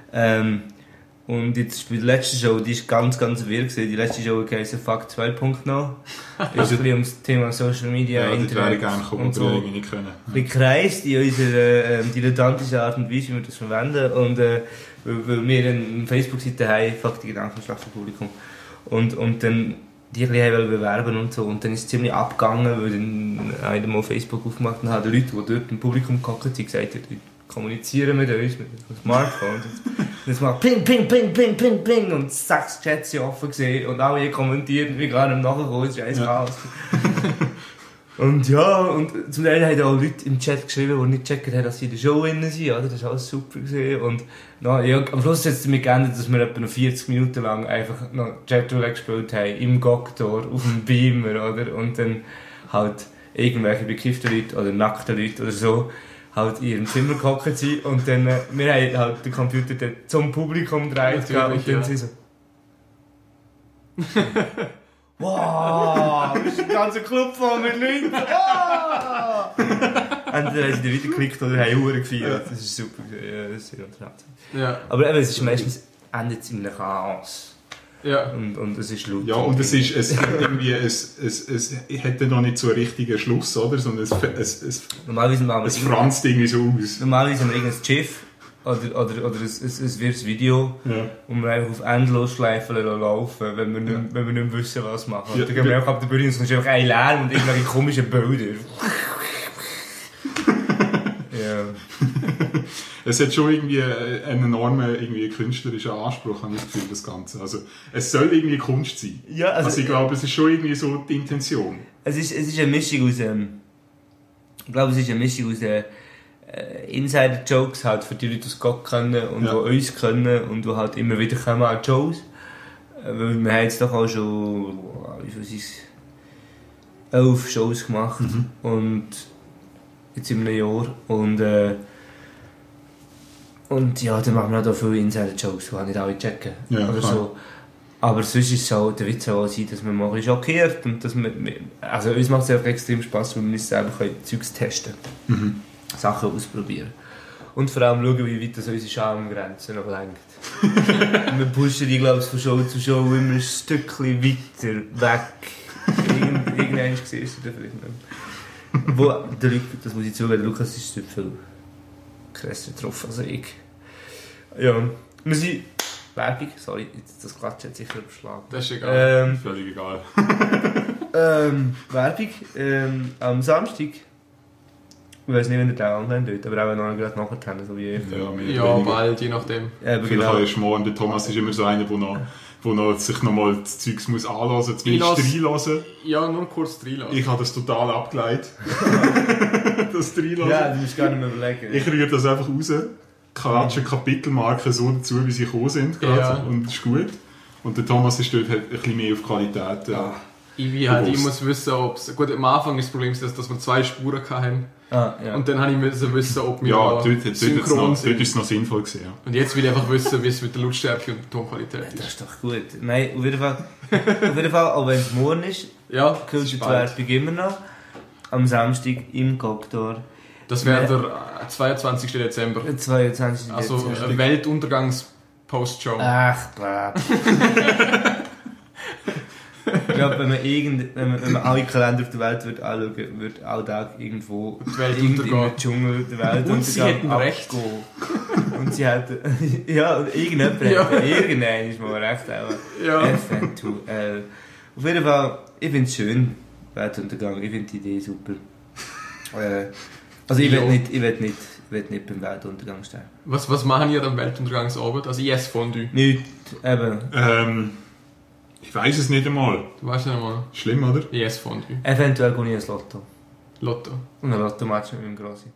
Und jetzt bei der letzten Show, die ist ganz, ganz wirr gewesen. Die letzte Show heisst Fuck 2.0. Ist ein bisschen um das Thema Social Media, Internet. Ja, das wäre ich gerne gekommen, so irgendwie nicht können. Gekreist in unserer dilettantischen Art und Weise, wie wir das verwenden. Und weil wir eine Facebook-Seite haben, Fuck die Gedankenschlag vom Publikum. Und dann die ein bisschen bewerben und so. Und dann ist es ziemlich abgegangen, weil dann einer mal Facebook aufgemacht und hat Leute, die dort im Publikum gehockt sind, gesagt haben, kommunizieren mit uns mit dem Smartphone. Und jetzt macht ping, ping, ping, ping, ping, ping und 6 Chats sind offen gesehen und alle kommentieren, wie gerade im Nachhinein, es ist alles Chaos. Und ja, und zum Teil haben auch Leute im Chat geschrieben, die nicht gecheckt haben, dass sie in der Show drin sind. Oder? Das war alles super gewesen. Und ja, am Schluss hat es damit geändert, dass wir etwa noch 40 Minuten lang einfach noch Chatroulette gespielt haben, im Goktor, auf dem Beamer, oder? Und dann halt irgendwelche bekifften Leute oder nackten Leute oder so halt in ihrem Zimmer gehockt sind. Und dann, wir haben halt den Computer dann zum Publikum gedreht und dann sind so... Wow, das ist ein ganzer Club voll mit Leuten. Wow! Entweder haben sie wieder geklickt oder haben Uhren gefeiert. Das ist super. Ja, das ist sehr unterhaltsam. Ja. Aber eben, es ist meistens endet es in einem Chaos. Ja. Und es ist laut. Ja, und es hat noch nicht so einen richtigen Schluss, oder? Sondern es franzt irgendwie so aus. Normalerweise haben wir irgendein Schiff. Oder es wird ein Video, und wir einfach auf Endlosschleifen laufen, wenn wir nicht mehr wissen, was machen. Ja, dann gehen wir einfach ab der Bühne und es ist einfach ein Lärm und irgendwelche komischen Bilder. Ja. Es hat schon irgendwie einen enormen künstlerischen Anspruch, habe ich das Gefühl, das Ganze. Also, es soll irgendwie Kunst sein. Ja, also ich glaube, es ist schon irgendwie so die Intention. Es ist eine Mischung aus, ich glaube, es ist eine Mischung aus Insider-Jokes halt für die Leute, die es Gott kennen und die uns kennen und die halt immer wieder kommen an Shows. Weil wir haben jetzt doch auch schon, wie viel ist es, 11 Shows gemacht und jetzt in einem Jahr und Und ja, dann machen wir auch viele Insider-Jokes, die auch nicht alle checken. Ja, oder klar. so. Aber sonst ist es auch, der Witz auch sein, dass man mal ein bisschen schockiert und dass wir, also uns macht es einfach extrem Spass, weil wir uns selber Zeugs testen können. Sachen ausprobieren. Und vor allem schauen, wie weit das unsere Schamgrenze noch lenkt. Wir pushen die, glaube ich, von Show zu Show immer ein Stückchen weiter weg. Irgendwann siehst du da vielleicht nicht. Wo, das muss ich zugeben, der Lukas ist nicht viel krasser getroffen als ich. Ja, wir sind... Werbung, sorry, das Klatsch hat sicher überschlagen. Das ist egal. Völlig egal. Werbung, am Samstag. Ich weiß nicht, wenn ihr den online tut, aber auch noch gerade nachher haben, so wie ich. Ja, bald, je nachdem. Vielleicht Genau. erst morgen. Der Thomas ist immer so einer, der noch sich nochmal das Zeugs muss anhören, zumindest reinhören. Ja, nur kurz reinlassen. Ich habe das total abgeleitet. Das reinlassen. Ja, du musst gar nicht mehr überlegen. Ich rühre das einfach raus. Klatsche Kapitelmarken so dazu, wie sie gekommen sind. Ja. Und das ist gut. Und der Thomas ist dort halt ein bisschen mehr auf Qualität. Ich muss wissen, ob es... Gut, am Anfang ist das Problem, dass wir 2 Spuren hatten. Ja. Und dann musste ich wissen, ob wir Ja, dort synchron ist sind. es noch sinnvoll gewesen. Ja. Und jetzt will ich einfach wissen, wie es mit der Lautstärke und der Tonqualität Das ist. ist doch gut. Nein, auf jeden Fall, auch wenn es morgen ist, Ja, gilt die Werbung immer noch. Am Samstag im Cocktail. das wäre der 22. Dezember. 22. Also Dezember. Weltuntergangs-Postshow. Ach, blab. Ich glaube, wenn man alle Kalender auf der Welt würde anschauen, würde all Tag irgendwo Die Welt im untergehen. Dschungel der Welt Und sie hätten recht. Und sie hätten... Ja, und irgendjemand Ja. hätte irgendein ist mal recht. Aber Ja. FN2L. Auf jeden Fall, ich finde es schön, Weltuntergang. Ich finde die Idee super. Also ich Ja. will nicht beim Weltuntergang stehen. Was machen ihr am Weltuntergangsabend? Also ich esse Fondue. Nicht, eben. Ich weiß es nicht einmal. Du weißt ja noch mal. Schlimm, oder? Ich esse Fondue. Eventuell gehe ich ins Lotto. Lotto. Und ein Lotto-Match mit meinem Grossi.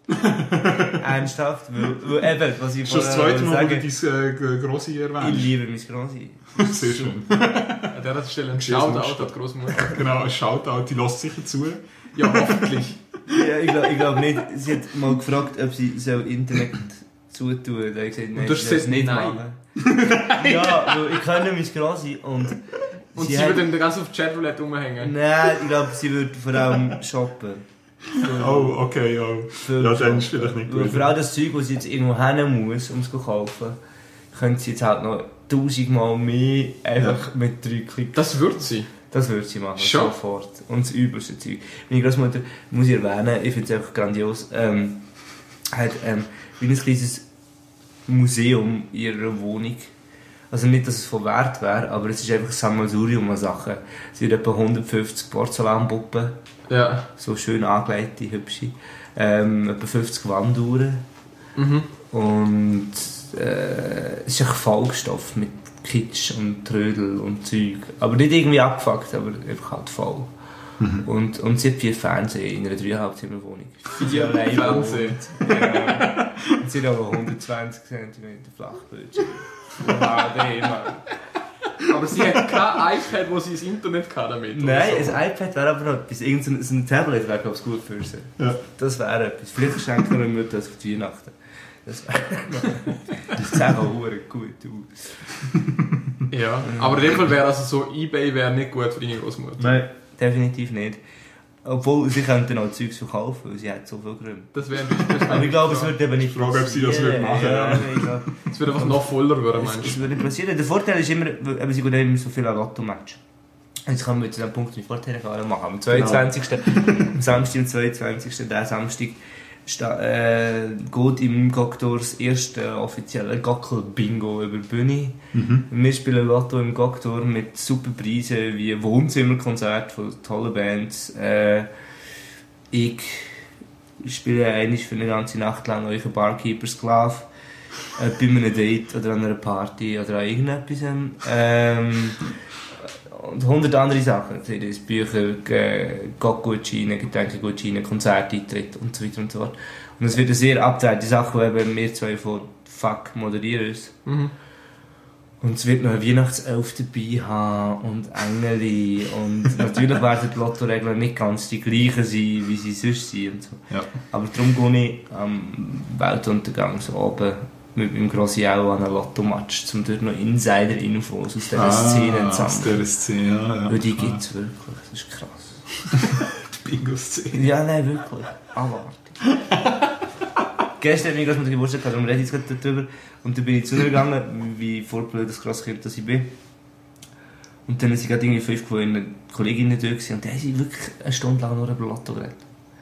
Ernsthaft? Weil eben, was ich Das ist das zweite Mal, wo du sagen, dein Grossi ich erwähnst. liebe mein Grossi. Sehr schön. An dieser Stelle ein Shoutout an die Großmutter. Genau, ein Shoutout, die lässt sicher zu. Ja, hoffentlich. Ja, ich glaube nicht. Sie hat mal gefragt, ob sie Internet zutun. Da habe ich gesagt, nein, Und du hast sie soll es gesagt, nicht nein. machen. Ja, weil ich kenne mein Grossi und Sie hat- würde dann ganz auf Chatroulette rumhängen. Nein, ich glaube, sie würde vor allem shoppen. Oh, okay, ja. Ja, dann ist vielleicht nicht Weil gut. vor allem das Zeug, das sie jetzt irgendwo hin muss, um es zu kaufen, können sie jetzt halt noch 1000-mal mehr einfach mit 3 Klicks. Das wird sie. Das würde sie machen, Schon? sofort. Und das übelste Zeug. Meine Großmutter, muss ich erwähnen, ich finde es einfach grandios, hat wie ein kleines Museum in ihrer Wohnung. Also nicht, dass es von Wert wäre, aber es ist einfach ein Sammelsurium an Sachen. Sie hat etwa 150 Porzellanpuppen, Ja. so schön angelegte, hübsche. Etwa 50 Wanduhren. Mhm. Und es ist echt vollgestopft mit Kitsch und Trödel und Zeug. Aber nicht irgendwie abgefuckt, aber einfach halt voll. Und sie hat 4 Fernseher in einer 3,5-Zimmer-Wohnung. 4 allein Fernsehen. Ja. Und sie hat aber 120 cm Flachbildschirm. HD, Mann. Aber sie hat kein iPad, wo sie das Internet kann damit. oder Nein, so. ein iPad wäre aber noch etwas. Irgendein so ein Tablet wäre, glaube ich, gut für sie. Ja. Das wäre etwas. Vielleicht schenken wir mir das für Weihnachten. Das wäre das sieht auch gut aus. Ja. Aber in dem Fall wäre also so, eBay wäre nicht gut für deine Großmutter. Nein, definitiv nicht. Obwohl, sie könnten auch Zeugs verkaufen, weil sie hat so viel Gründe. Das wäre Aber ich glaube, es würde eben nicht Frage, ob sie das würde machen, ja. Ich glaube, Es wird einfach noch voller werden, es meinst du? würde nicht passieren. Der Vorteil ist immer, eben, sie gehen immer so viel an Lotto-Match. Jetzt können wir zu dem Punkt, den ich vorher machen. Am 22. Am Samstag, am 22. Der Samstag geht im Cocktail das erste offizielle Gockel-Bingo über die Bühne. Wir spielen Lotto im Cocktail mit super Preisen wie Wohnzimmerkonzerte von tollen Bands. Ich spiele einmal für eine ganze Nacht lang euch Barkeeper-Sklave. Bei einem Date oder an einer Party oder an irgendetwas. Und 100 andere Sachen. CDs, Bücher, Gutscheine, Getränkegutscheine, Konzerteintritt und so weiter und so fort. Und es wird eine sehr abgedrehte Sache, weil eben wir zwei von Fuck moderieren. Mhm. Und es wird noch ein Weihnachtself dabei haben und Engel. Und natürlich werden die Lottoregeln nicht ganz die gleichen sein, wie sie sonst sind. Und so. Ja. Aber darum gehe ich am Weltuntergang so oben mit meinem Grossi auch an einem Lotto-Match, um dort noch Insider-Infos aus dieser Szene zu Aus sammeln. dieser Szene, ja. Weil die gibt es wirklich, das ist krass. Bingo-Szene. Ja, nein, wirklich. Abartig. Gestern hat mein Großmutter Geburtstag gehabt, darum rede ich jetzt darüber. Und dann bin ich zu ihr gegangen, wie vorblödes Grosskind, dass ich bin. Und dann sind gerade irgendwie 5 Kolleginnen da gewesen, und dann haben sie wirklich eine Stunde lang nur über Lotto geredet.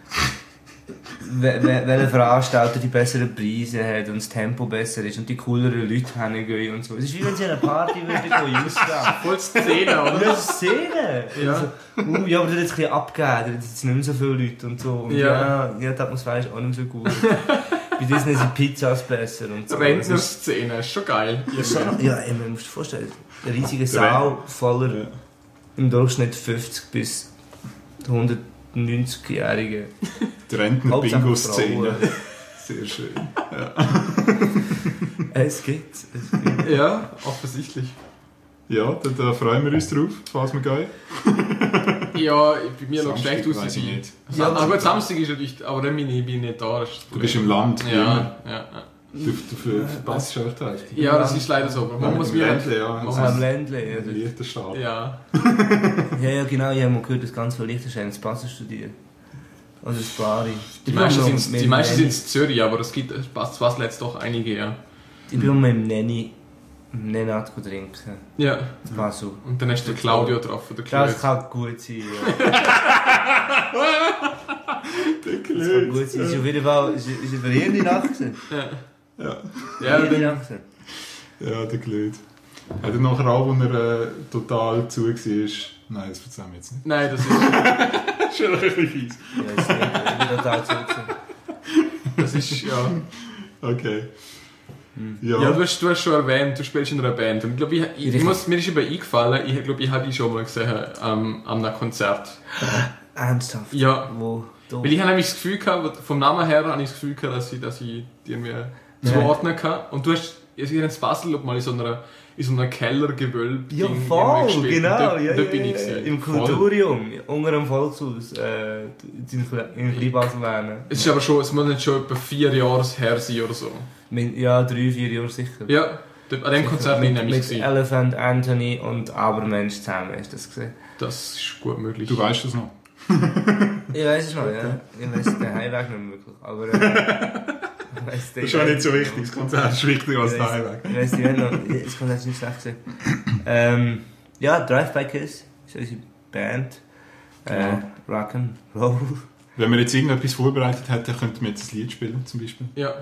Welcher Veranstalter die besseren Preise hat und das Tempo besser ist und die cooleren Leute hingehen und so. Es ist wie wenn sie an einer Party würden gehen, just da. Voll Szene, oder? Ja, Szene! Ja. Also, ja, aber das hat jetzt ein bisschen abgegeben, da sind jetzt nicht mehr so viele Leute und so. Und ja, die Atmosphäre ist auch nicht mehr so gut. Bei Disney sind Pizzas besser und so. Rentner-Szene, ist schon geil. Ja, ey, man muss sich vorstellen, eine riesige Saal voller im Durchschnitt 50 bis 190-Jährige. Die Rentner-Bingo-Szene. Sehr schön. Ja. Es gibt. Ja, offensichtlich. Ja, da freuen wir uns drauf, falls wir gehen. Ja, bei mir schaut es Samstag schlecht aus. weiss ich nicht. Ja, aber gut, Samstag ist natürlich, aber dann bin ich nicht da. Das ist das Du Problem. bist im Land, wie immer. Ja. Du verpasst schon die Hälfte. Ja, das ist leider so. Man muss im wieder... Ländle, ja. Man Am muss- Ländle, ja. Liechtenstein. Ja. Ja, genau, ich habe mal gehört, dass ganz viele Liechtenstein ins Passen studieren. Also das Bari. Die meisten sind in Zürich, aber es gibt was letzt doch einige, ja. Ich bin mal im Nenat trinken. Ja. Das war so. Und dann hast du den Claudio drauf, oder Das kann gut sein, ja. Das kann gut sein. Ist auf jeden Fall ist eine verheerende Nacht gewesen. Ja, Verheerende dann, Nacht gewesen. Ja, der Glüht. Hat er nachher auch, als er total zu war? Nein, das erzählen wir jetzt nicht. nein, das ist... Schon ein bisschen fies. Ja, ist nicht total zu gewesen. Das ist, ja... Okay. Ja, du hast schon erwähnt, du spielst in einer Band. Und ich glaube, mir ist aber eingefallen, ich glaube, ich habe dich schon mal gesehen an einem Konzert. Ernsthaft? Ja. Wo? Da? Weil ich habe nämlich das Gefühl gehabt, vom Namen her habe ich das Gefühl gehabt, dass ich die irgendwie zuordnen kann. Und du hast in Basel mal in so einer Kellergewölbe Ja, voll, genau. Dort Ja, bin ich gewesen. im Voll. Kulturium, unter dem Volkshaus, in Kleinbasel lernen. Es ist aber schon, es muss nicht schon etwa 4 Jahre her sein oder so. Ja, 3-4 Jahre sicher. Ja, an dem Konzert bin ich nämlich mit gewesen. Elephant Anthony und Abermensch zusammen hast du das gesehen. Das ist gut möglich. Du weißt das noch? Ich weiß es noch, ja. Ich weiß den Heimweg nicht mehr wirklich. Aber ich weiss den. Das ist auch nicht so wichtig, das Konzert ist wichtiger als der Heimweg. Ich weiss die noch. Das Konzert ist nicht schlecht gewesen. Ja, Drive-By Kiss ist unsere Band. Rock'n'Roll. Wenn wir jetzt irgendetwas vorbereitet hätten, könnten wir jetzt ein Lied spielen, zum Beispiel. Ja,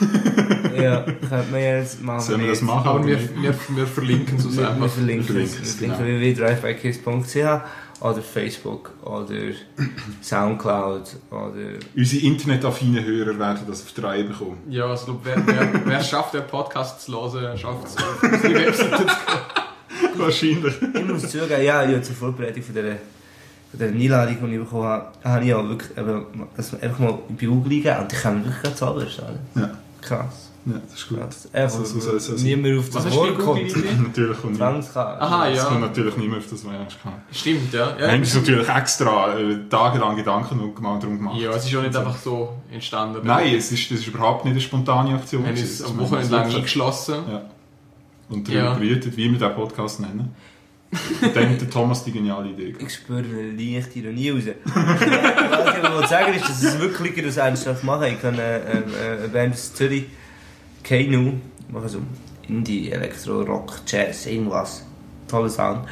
Ja, könnte man jetzt machen. Sollen wir das machen? aber oder wir nicht? verlinken es uns Wir einfach. verlinken Wir es. verlinken es, www.drivebykiss.ch oder Facebook oder Soundcloud oder... Unsere internetaffinen Hörer werden das auf die Reihe bekommen. Ja, also wer es schafft, den Podcast zu hören, schafft es auf die Webseite zu kommen. Wahrscheinlich. Ich muss zugeben, ja, zur Vorbereitung von dieser Einladung, die ich bekommen habe ich auch wirklich einfach mal bei Google eingegeben und ich komme wirklich ganz anders. Ja. Krass. Ja, das ist gut. Einfach, So soll es sein. niemand auf Was das hast du Wort bei kommt. Google Natürlich kommt niemand. Zwangskarte. Aha, Es kommt ja. natürlich niemand auf das, was ich Angst habe. Stimmt, ja. Wir haben uns natürlich extra tagelang Gedanken darum gemacht. Ja, es ist auch nicht einfach so entstanden. Nein, das ist überhaupt nicht eine spontane Aktion. Wir haben uns gewesen. am Wir haben Wochenende lang wirklich- eingeschlossen. Ja. Und darüber Ja. brütet, wie wir den Podcast nennen. Und dann hat der Thomas die geniale Idee gehabt. Ich spüre eine leichte Ironie raus. Was ich aber sagen ist, dass es wirklich das ernsthaft machen. Ich kann eine Band aus Zürich, Keinu, machen so Indie, Elektro, Rock, Jazz, irgendwas. Toller Sound.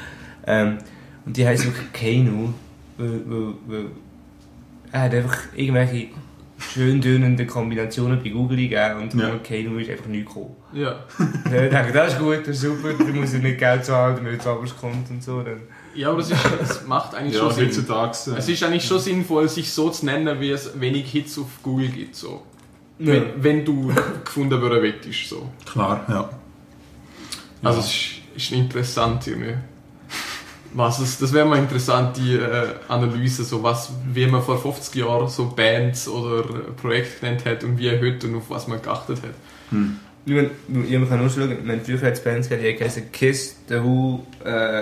Und die heisst wirklich Keinu, weil er hat einfach irgendwelche schön dünende Kombinationen bei Google eingegeben und Ja. Keinu ist einfach nichts gekommen. Ja. Und ich dachte, das ist gut, das ist super, da muss ich nicht Geld zahlen, damit es anders kommt und so. Dann. Ja, aber es macht eigentlich Ja, schon Sinn. heutzutage. Es ist eigentlich schon sinnvoll, sich so zu nennen, wie es wenig Hits auf Google gibt. So. Ja. Wenn du gefunden werden willst. So. Klar, ja. Also es ist interessant irgendwie. Das wäre mal interessant, die Analyse, so wie man vor 50 Jahren so Bands oder Projekte genannt hat und wie heute und auf was man geachtet hat. Man kann nur schauen, wenn früher hat es Bands gegeben, die heißen Kiss, The Who,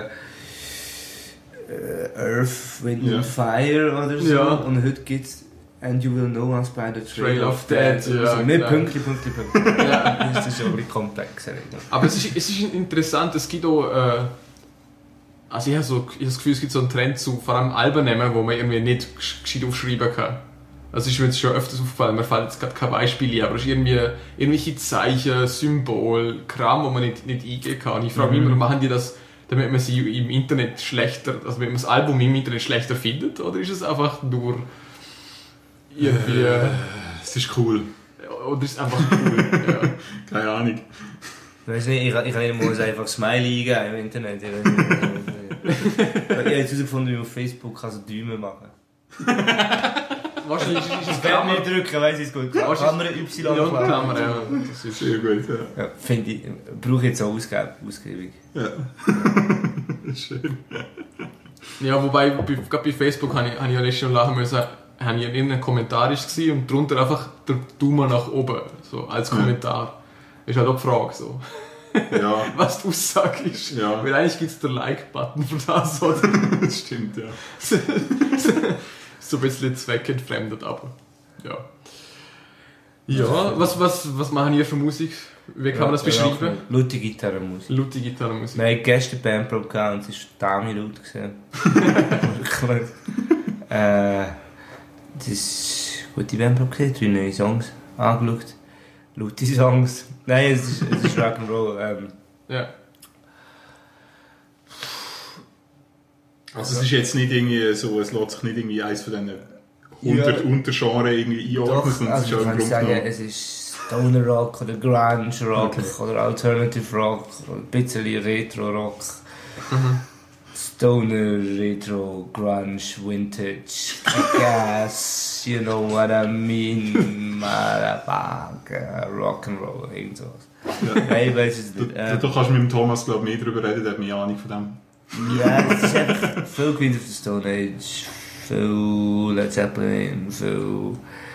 Earth, Wind Ja. and Fire oder so. Ja. Und heute gibt es And you will know us by the Trail of Death. Ja, also nicht genau. Pünktchen. Ja. Das ist schon ein bisschen komplexer. Aber es ist interessant, es gibt auch, also ich habe das Gefühl, es gibt so einen Trend zu vor allem Alben nehmen, wo man irgendwie nicht gescheit aufschreiben kann. Also ist mir jetzt schon öfters aufgefallen, mir fällt jetzt gerade kein Beispiel ein, aber es ist irgendwie irgendwelche Zeichen, Symbol, Kram, wo man nicht eingehen kann. Und ich frage mich immer, machen die das, damit man sie im Internet schlechter, also damit man das Album im Internet schlechter findet, oder ist es einfach nur irgendwie... Es ist cool. Oder ist es einfach cool? Ja. Keine Ahnung. Ich weiß nicht, ich kann nicht mal einfach Smiley eingeben im Internet. Ich habe jetzt herausgefunden, wie man auf Facebook so Däume machen kann. Wahrscheinlich ist es Wenn wir drücken, weiss ich es gut. Klammer Y Klammer, ja. Das ist Sehr gut, ja. Ja, finde ich, brauche ich jetzt auch Ausgebung. Ja. Schön. Ja, wobei, gerade bei Facebook habe ich ja letztens schon lachen müssen, habe ich in irgendeinem Kommentar gesehen und drunter einfach der Daumen nach oben, so als Kommentar. Ist halt auch die Frage, so. Ja. Was die Aussage ist. Ja. Weil eigentlich gibt es den Like-Button für das, oder? Das stimmt, ja. So ein bisschen zweckentfremdet, aber ja. Ja, was machen ihr für Musik? Wie kann man das beschreiben? Laute Gitarrenmusik. Laute Gitarrenmusik. Wir hatten gestern Bandprobe gehabt und es war verdammt laut gewesen. Wirklich. Das ist eine gute Bandprobe gewesen, 3 neue Songs angeschaut. Laute Songs. Nein, es ist Rock'n'Roll. Ja. Also es ist jetzt nicht irgendwie so, es lässt sich nicht irgendwie eins von diesen 100 Untergenres irgendwie einordnen, Doch, sondern es ist also auch ich im kann Grunde sagen, genommen... es ist Stoner Rock oder Grunge Rock oder Alternative Rock oder ein bisschen Retro Rock. Stoner, Retro, Grunge, Vintage, Gas, you know what I mean, Motherfucker, Rock'n'Roll, irgend sowas. Ja. Nein, ich weiß es nicht. Du kannst mit dem Thomas, glaube ich, mehr darüber reden, der hat mehr Ahnung von dem. Ja, es ist einfach viel Queens of the Stone Age, viel Led Zeppelin, viel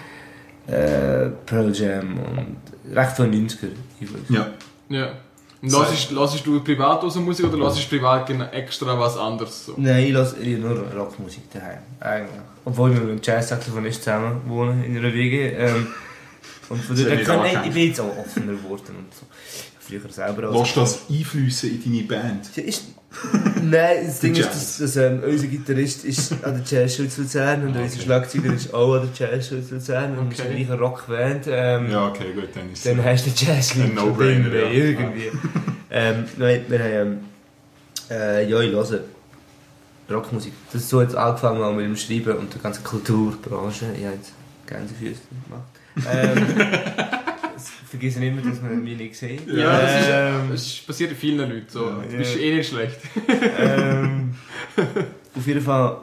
Pearl Jam und recht viel 90er. Ja. Ja. Und hörst du privat aus Musik oder hörst du privat extra was anderes? So? Nein, ich höre nur Rockmusik daheim, eigentlich. Obwohl wir mit einem Jazz-Saxophonist zusammen wohnen in einer WG. Und von daher ich bin jetzt auch offener geworden und so. Früher selber auch. Lass das einfließen in deine Band? Nein, das Ding ist, dass unser Gitarrist ist an der Jazzschule zu Luzern und unser Schlagzeuger ist auch an der Jazzschule zu Luzern und wir sind gleich eine Rockband. Ja, okay, gut, dann ist dann hast du den Jazz-Lied ein No-Brainer, drin, ja. irgendwie. Nein, wir haben ja, ich höre Rockmusik. Das ist so jetzt angefangen auch mit dem Schreiben und der ganzen Kulturbranche. Ich habe jetzt Gänsefüße gemacht. Vergiss nicht mehr, dass man mich nicht sieht. Ja, das passiert vielen Leuten so. Ja. Du bist eh nicht schlecht. Auf jeden Fall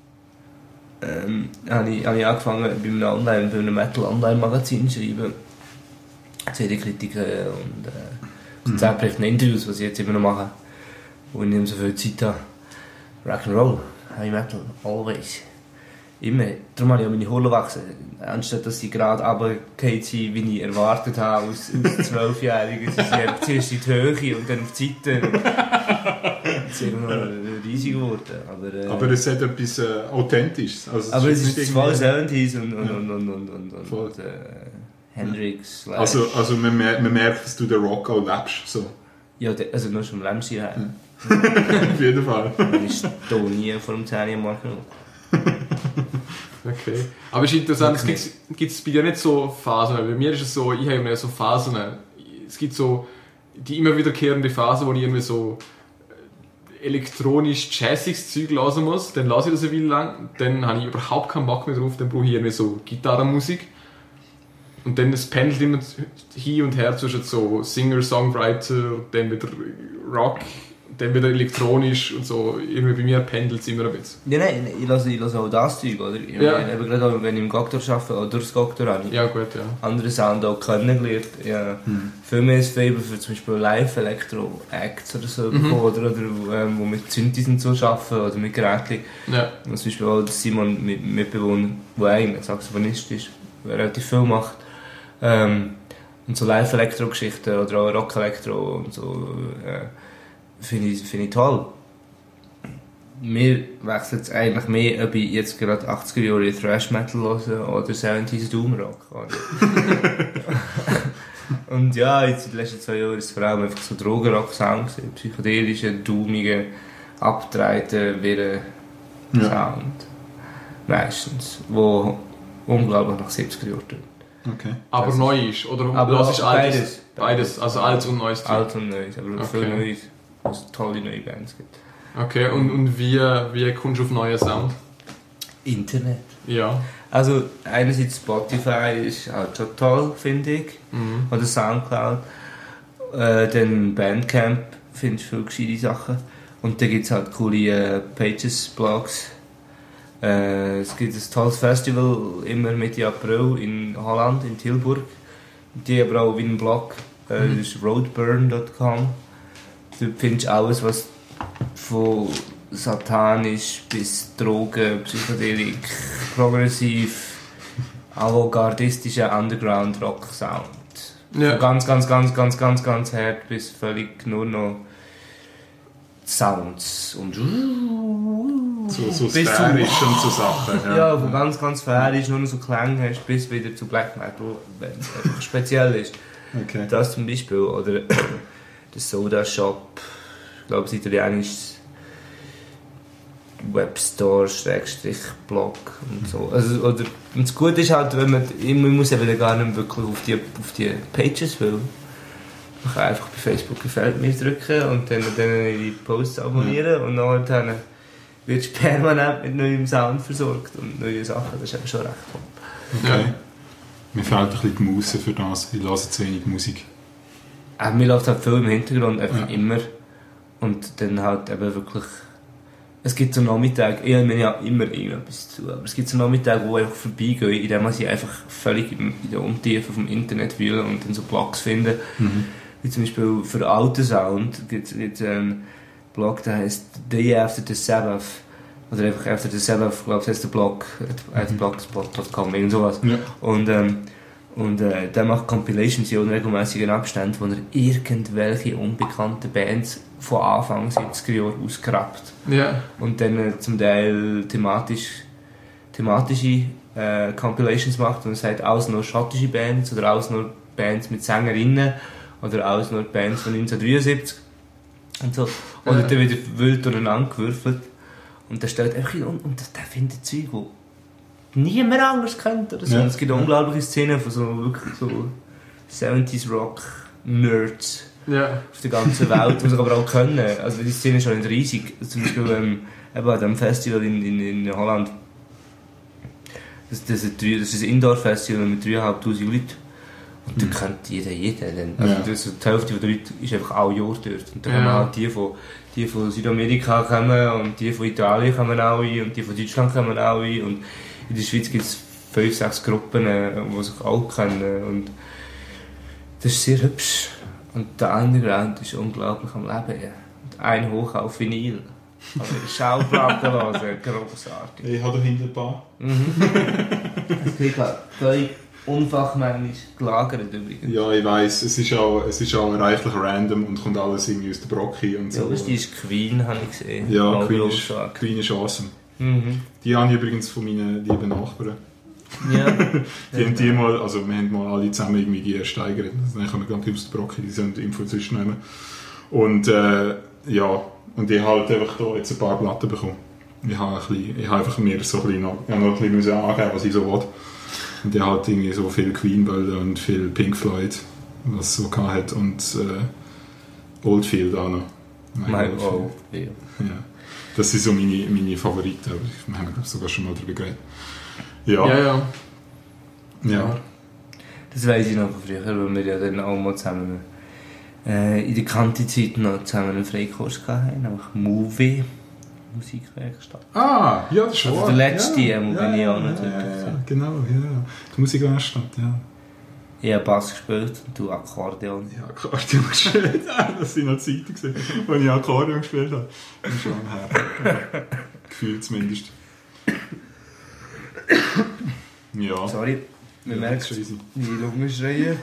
habe ich angefangen bei einem Metal-Online-Magazin zu schreiben. CD-Kritiken und Konzertberichte und Interviews, was ich jetzt immer noch mache. Wo ich nicht mehr so viel Zeit habe. Rock'n'Roll, Heavy Metal, always. Immer. Darum habe ich auch meine Haare wachsen. Anstatt dass sie gerade runtergefallen sind, wie ich erwartet habe, aus 12-Jährigen, sind sie zuerst in die Höhe und dann auf die Seite. Es ist immer noch riesig geworden. Aber es hat etwas Authentisches. Also aber es nicht ist voll 70s und Hendrix. Also man merkt, dass du den Rock auch lebst. So. Ja, also nur schon am Lebensjahr her. Auf jeden Fall. Ich stehe nie vor dem 10 Mark. Okay. Aber es ist interessant, es gibt bei dir nicht so Phasen. Bei mir ist es so, ich habe immer so Phasen. Es gibt so die immer wiederkehrende Phase, wo ich irgendwie so elektronisch jazziges Zeug hören muss. Dann lasse ich das eine Weile lang. Dann habe ich überhaupt keinen Bock mehr drauf. Dann brauche ich irgendwie so Gitarrenmusik. Und dann es pendelt immer hin und her zwischen so Singer, Songwriter, dann wieder Rock, dann wieder elektronisch und so. Irgendwie bei mir pendelt es immer ein bisschen. Ja, nein, ich lasse auch das Zeug, oder? Ja. Eben gerade auch, wenn ich im Goktor arbeite, oder durchs Goktor habe ich Ja, gut, ja. andere Sound auch kennengelernt. Ja. Viel mehr ist Fable für zum Beispiel Live-Elektro-Acts oder so bekommen, oder wo mit Synthes und so arbeiten oder mit Geräten. Ja. Und zum Beispiel auch Simon, Mitbewohner, der eigentlich Saxophonist ist, der relativ viel macht. Und so Live-Elektro-Geschichten oder auch Rock-Elektro und so finde ich toll. mir wechselt es eigentlich mehr, ob ich jetzt gerade 80er Jahre Thrash Metal höre oder 70s Doom Rock. Und ja, jetzt in den letzten 2 Jahren ist es vor allem einfach so Drogenrock-Sound, psychedelische, daumige, abgedrehte, wirre Sound. Meistens, wo unglaublich nach 70er Jahren tut. Okay. Aber das neu ist, oder aber was ist altes? beides. Beides, also altes und neues. Alt und Neues, aber Okay. viel Neues, was es tolle neue Bands gibt. Okay, und wie kommst du auf neuen Sound? Internet. Ja. Also einerseits Spotify ist halt schon toll, finde ich. Mhm. Oder Soundcloud. Dann Bandcamp findest du viele gescheite Sachen. Und dann gibt es halt coole Pages, Blogs. Es gibt ein tolles Festival immer Mitte April in Holland, in Tilburg. Die aber auch wie ein Blog. Das ist roadburn.com. Dort findest du alles, was von satanisch bis Drogen, Psychedelik, progressiv, avantgardistischer Underground-Rock-Sound. Ja. Von ganz hart bis völlig nur noch Sounds und So bis sphärisch und so Sachen. ja, von ganz sphärisch nur noch so Klänge hast, bis wieder zu Black Metal, wenn es einfach speziell ist. Okay. Das zum Beispiel, oder der Soda Shop, ich glaube es ist italienisches Webstore-Blog und so. Also, oder, und das Gute ist halt, wenn man muss eben gar nicht wirklich auf die Pages will. Man kann einfach bei Facebook «Gefällt mir» drücken und dann ihre Posts abonnieren und dann wird du permanent mit neuem Sound versorgt und neuen Sachen. Das ist eben schon recht cool. Okay. Mir fehlt ein bisschen die Muße für das. Ich höre zu wenig Musik. Mir läuft halt viel im Hintergrund, einfach immer. Und dann halt eben wirklich... Es gibt so Nachmittage, ich habe ja immer irgendetwas zu tun, aber es gibt so Nachmittage, die einfach vorbeigehen, indem man sie einfach völlig in der Untiefe vom Internet wühlen und dann so Blogs finden. Wie zum Beispiel für alten Sound gibt es einen Blog, der heißt Day After the Sabbath. Oder einfach After the Sabbath, glaube ich, heißt der Blog, blogspot.com, irgend sowas. Ja. Und der macht Compilations in unregelmäßigen Abständen, wo er irgendwelche unbekannten Bands von Anfang 70er Jahre ausgrabt. Ja. Und dann zum Teil thematische Compilations macht und sagt, alles nur schottische Bands oder alles nur Bands mit Sängerinnen oder alles nur Bands von 1973 und so. Oder dann wieder wild durcheinander gewürfelt. Und der stellt einfach hin und der findet Zeug, die niemand anders kennt oder so. Ja. Es gibt unglaubliche Szenen von so wirklich so 70s Rock Nerds auf der ganzen Welt, die sich aber auch können. Also die Szene ist schon nicht riesig. Also zum Beispiel eben an diesem Festival in Holland. Das ist ein Indoor-Festival mit 3'500 Leuten. Und da kennt jeden. Also die Hälfte der Leute ist einfach auch Jahr dort. Und dann kommen halt die von Südamerika kommen und die von Italien kommen alle und die von Deutschland kommen alle. Und in der Schweiz gibt es 5-6 Gruppen, die sich auch kennen. Und das ist sehr hübsch. Und der Underground ist unglaublich am Leben. Und ein Hoch auf Vinyl. Also Schallplatten hören, grossartig. Ich habe da hinten ein paar. Das kriegt halt völlig unfachmännisch gelagert übrigens. Ja, ich weiss, es ist auch reichlich random und kommt alles irgendwie aus der Brocke und so. Ja, die ist Queen, habe ich gesehen. Ja, Queen ist awesome. Die habe ich übrigens von meinen lieben Nachbarn. Ja. Wir haben mal alle zusammen irgendwie die ersteigert. Dann kommen wir ganz aus der Brocke, die sind Info zwischennehmen. Und und ich habe halt einfach da jetzt ein paar Platten bekommen. Ich habe einfach mir so noch ein bisschen angeben, was ich so will. Und der hat irgendwie so viel Queen-Bilder und viel Pink Floyd, was es so hat, und Oldfield auch noch. Oldfield. Ja. Das sind so meine Favoriten, aber wir haben sogar schon mal darüber geredet. Ja. Das weiss ich noch von früher, weil wir ja dann auch mal zusammen in der Kanti-Zeit noch zusammen einen Freikurs hatten, nämlich Movie. Musikwerkstatt. Ah, ja, das ist schon. Also der letzte, bin ich auch natürlich. Genau, ja. Die Musikwerkstatt, ja. Ich habe Bass gespielt und du Akkordeon. Ja, Akkordeon gespielt. Das sind noch Zeiten gewesen, wo ich Akkordeon gespielt habe. Das ist schon her. Gefühlt zumindest. Ja. Sorry, man merkt es. Die Lunge schreien.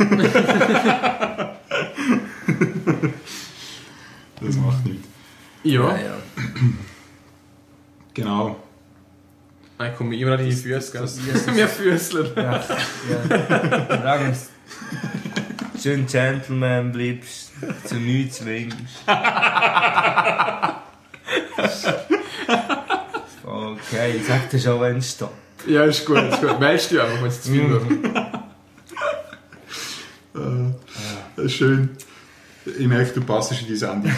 Das macht nichts. Ja. Genau. Nein, komm, immer an die Füße, gell? das- Wir Füßler. Ja. Solange es schön Gentleman bleibst, zu nichts zwingst. Okay, ich sag dir schon, wenn es stopp. Ja, ist gut, ist gut. Meldest du einfach, wenn es zu viel wird. Schön. Ich merke, du passst in die Sendung.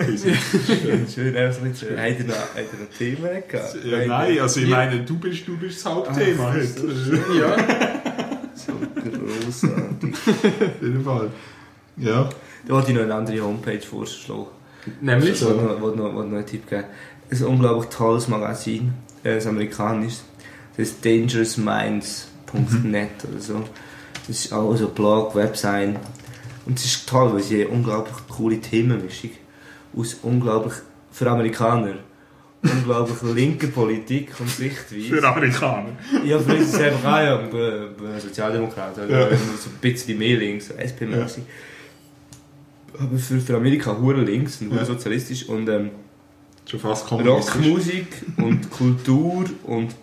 Schön, einfach ein bisschen. Hat er noch Themen gehabt? Ja, nein, also ich meine, du bist das Hauptthema Ach, heute. so schön. Ja. So grossartig. Auf jeden Fall. Ja. Da wollte ich noch eine andere Homepage vorschlagen. Nämlich? Ich wollte noch einen Tipp geben. Es ist ein unglaublich tolles Magazin, ein amerikanisches. Das ist dangerousminds.net oder so. Das ist auch so Blog, Website. Und es ist toll, weil sie eine unglaublich coole Themenmischung aus unglaublich, für Amerikaner, unglaublich linker Politik und Sichtweise. Für Amerikaner. Ja, für uns ist es einfach auch ja, Sozialdemokraten, oder so ein bisschen mehr links, so SP-mäßig. Aber für Amerika hure links und hure sozialistisch und Schon fast kommunistisch. Rockmusik und Kultur und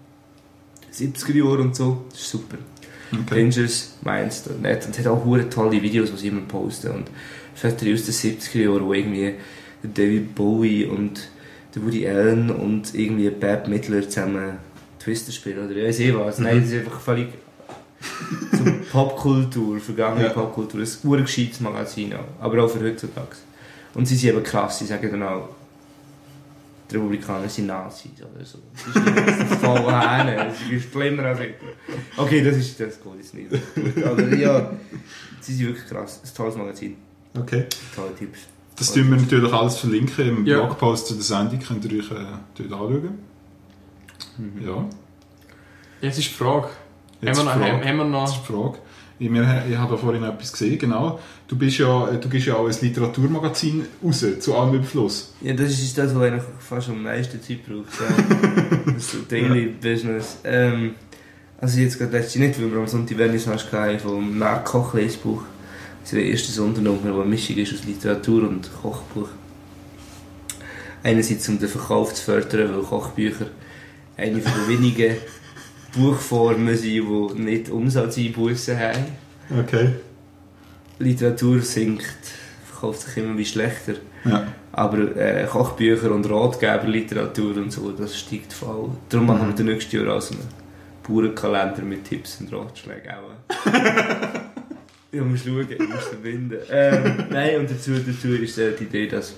70er Jahre und so, das ist super. Okay. Dangerousminds.net und es hat auch hure tolle Videos, die sie immer posten und Fotos aus den 70er Jahren, wo irgendwie der David Bowie und der Woody Allen und irgendwie Bette Midler zusammen Twister spielen oder ich weiß eh was. Nein, das ist einfach völlig so Popkultur, vergangene Popkultur. Das ist ein gescheites Magazin auch, aber auch für heutzutage. Und sie sind eben krass, sie sagen dann auch, die Republikaner sind Nazis oder so. Das ist voll hin, das ist schlimmer als ich. Okay, das geht jetzt nicht. Aber ja, sie sind wirklich krass. Ein tolles Magazin. Okay. Tolle Tipps. Das tun wir natürlich alles verlinken im Ja. Blogpost zu der Sendung. Könnt ihr euch dort anschauen. Ja, Jetzt ist die Frage. jetzt Haben wir die noch... Das ist die Frage. Ich habe da vorhin etwas gesehen, genau. Du gibst ja auch ein Literaturmagazin raus, zu allem Überfluss. Ja, das ist das, was eigentlich fast am meisten Zeit braucht. Das ist so Daily Business. Also jetzt gerade letztens nicht, weil wir am Sonntag Vernissage hatten vom Nachkoch-Lesbuch. Das ist der erste Sondernummer, der eine Mischung ist aus Literatur und Kochbuch. Einerseits um den Verkauf zu fördern, weil Kochbücher eine von den wenigen Buchformen sind, die nicht Umsatzeinbußen haben. Okay. Literatur sinkt, verkauft sich immer wie schlechter. Ja. Aber Kochbücher und Ratgeberliteratur und so, das steigt voll. Darum machen wir den nächsten Jahr auch so einen Bauernkalender mit Tipps und Ratschlägen auch. Ich muss schauen, ich muss verbinden. Nein, und dazu ist die Idee, dass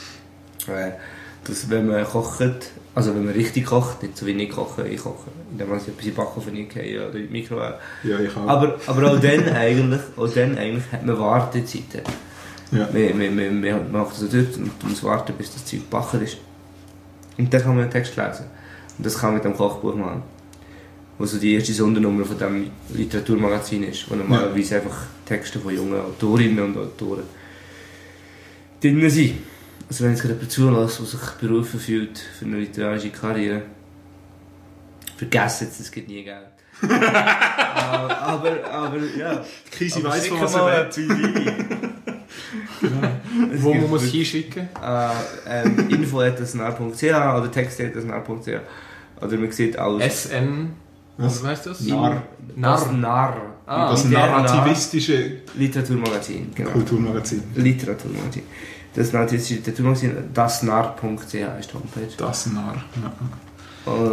wenn man kocht, also wenn man richtig kocht, nicht so wie ich koche, indem man sich etwas in den Backofen reingehe oder in die Mikrowelle. Ja, ich auch. Aber auch dann eigentlich hat man Wartezeiten. Ja. Man macht das dort und muss warten, bis das Zeug gebacken ist. Und dann kann man einen Text lesen. Und das kann man mit dem Kochbuch machen. Wo so die erste Sondernummer von diesem Literaturmagazin ist, wo normalerweise einfach Texte von jungen Autorinnen und Autoren drin sind. Also wenn jetzt gerade jemand zulässt, der sich berufen fühlt für eine literarische Karriere, vergesst jetzt, es gibt nie Geld. aber ja. Kisi Aber weiss, schick von was mal er etwas rein. Wo man muss hinschicken? info@snar.ch oder text@snar.ch oder man sieht alles. SN... Was heißt das? Narr. Das Narr. Ah, Das narrativistische Literaturmagazin, genau. Kulturmagazin. Literaturmagazin. Das narrativistische Literaturmagazin, dasnar.ch ist die Homepage. Das Narr. Ja. Oder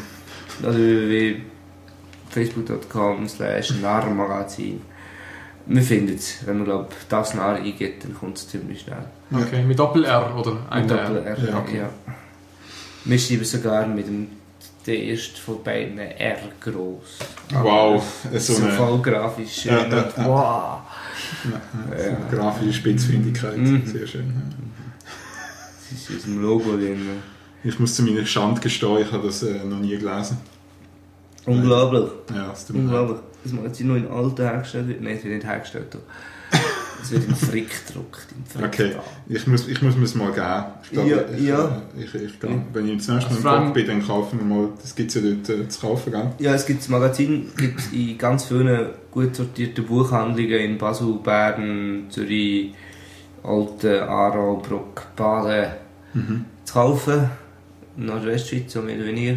www.facebook.com/narrmagazin. Wir finden es, wenn man glaub, das Narr eingeht, dann kommt es ziemlich schnell. Okay, mit Doppel-R oder ein Mit Doppel-R, Ja, okay. Ja. Wir schreiben sogar mit dem der erste von beiden R gross. Wow, So so eine voll grafisch schön. Ja, und wow! grafische Spitzfindigkeit. Mhm. Sehr schön. Ja. Das ist in unserem Logo drin. Ich muss zu meiner Schande gestehen, ich habe das noch nie gelesen. Unglaublich. Ja, das tut mir leid. Unglaublich. Das Magazin noch in Alten hergestellt wird. Nein, es wird nicht hergestellt. Es wird in Frick gedruckt. Okay, ich muss mir es mal geben. Ich glaube, Ja. ich gehe. Wenn ich zum ersten Mal Also im Bock bin, dann kaufen wir mal, das gibt es ja dort zu kaufen, gell? Ja, es gibt das Magazin gibt's in ganz vielen gut sortierten Buchhandlungen in Basel, Bern, Zürich, Alten, Aarau, Bruck, Baden zu kaufen. Nordwestschweiz, so mehr oder weniger.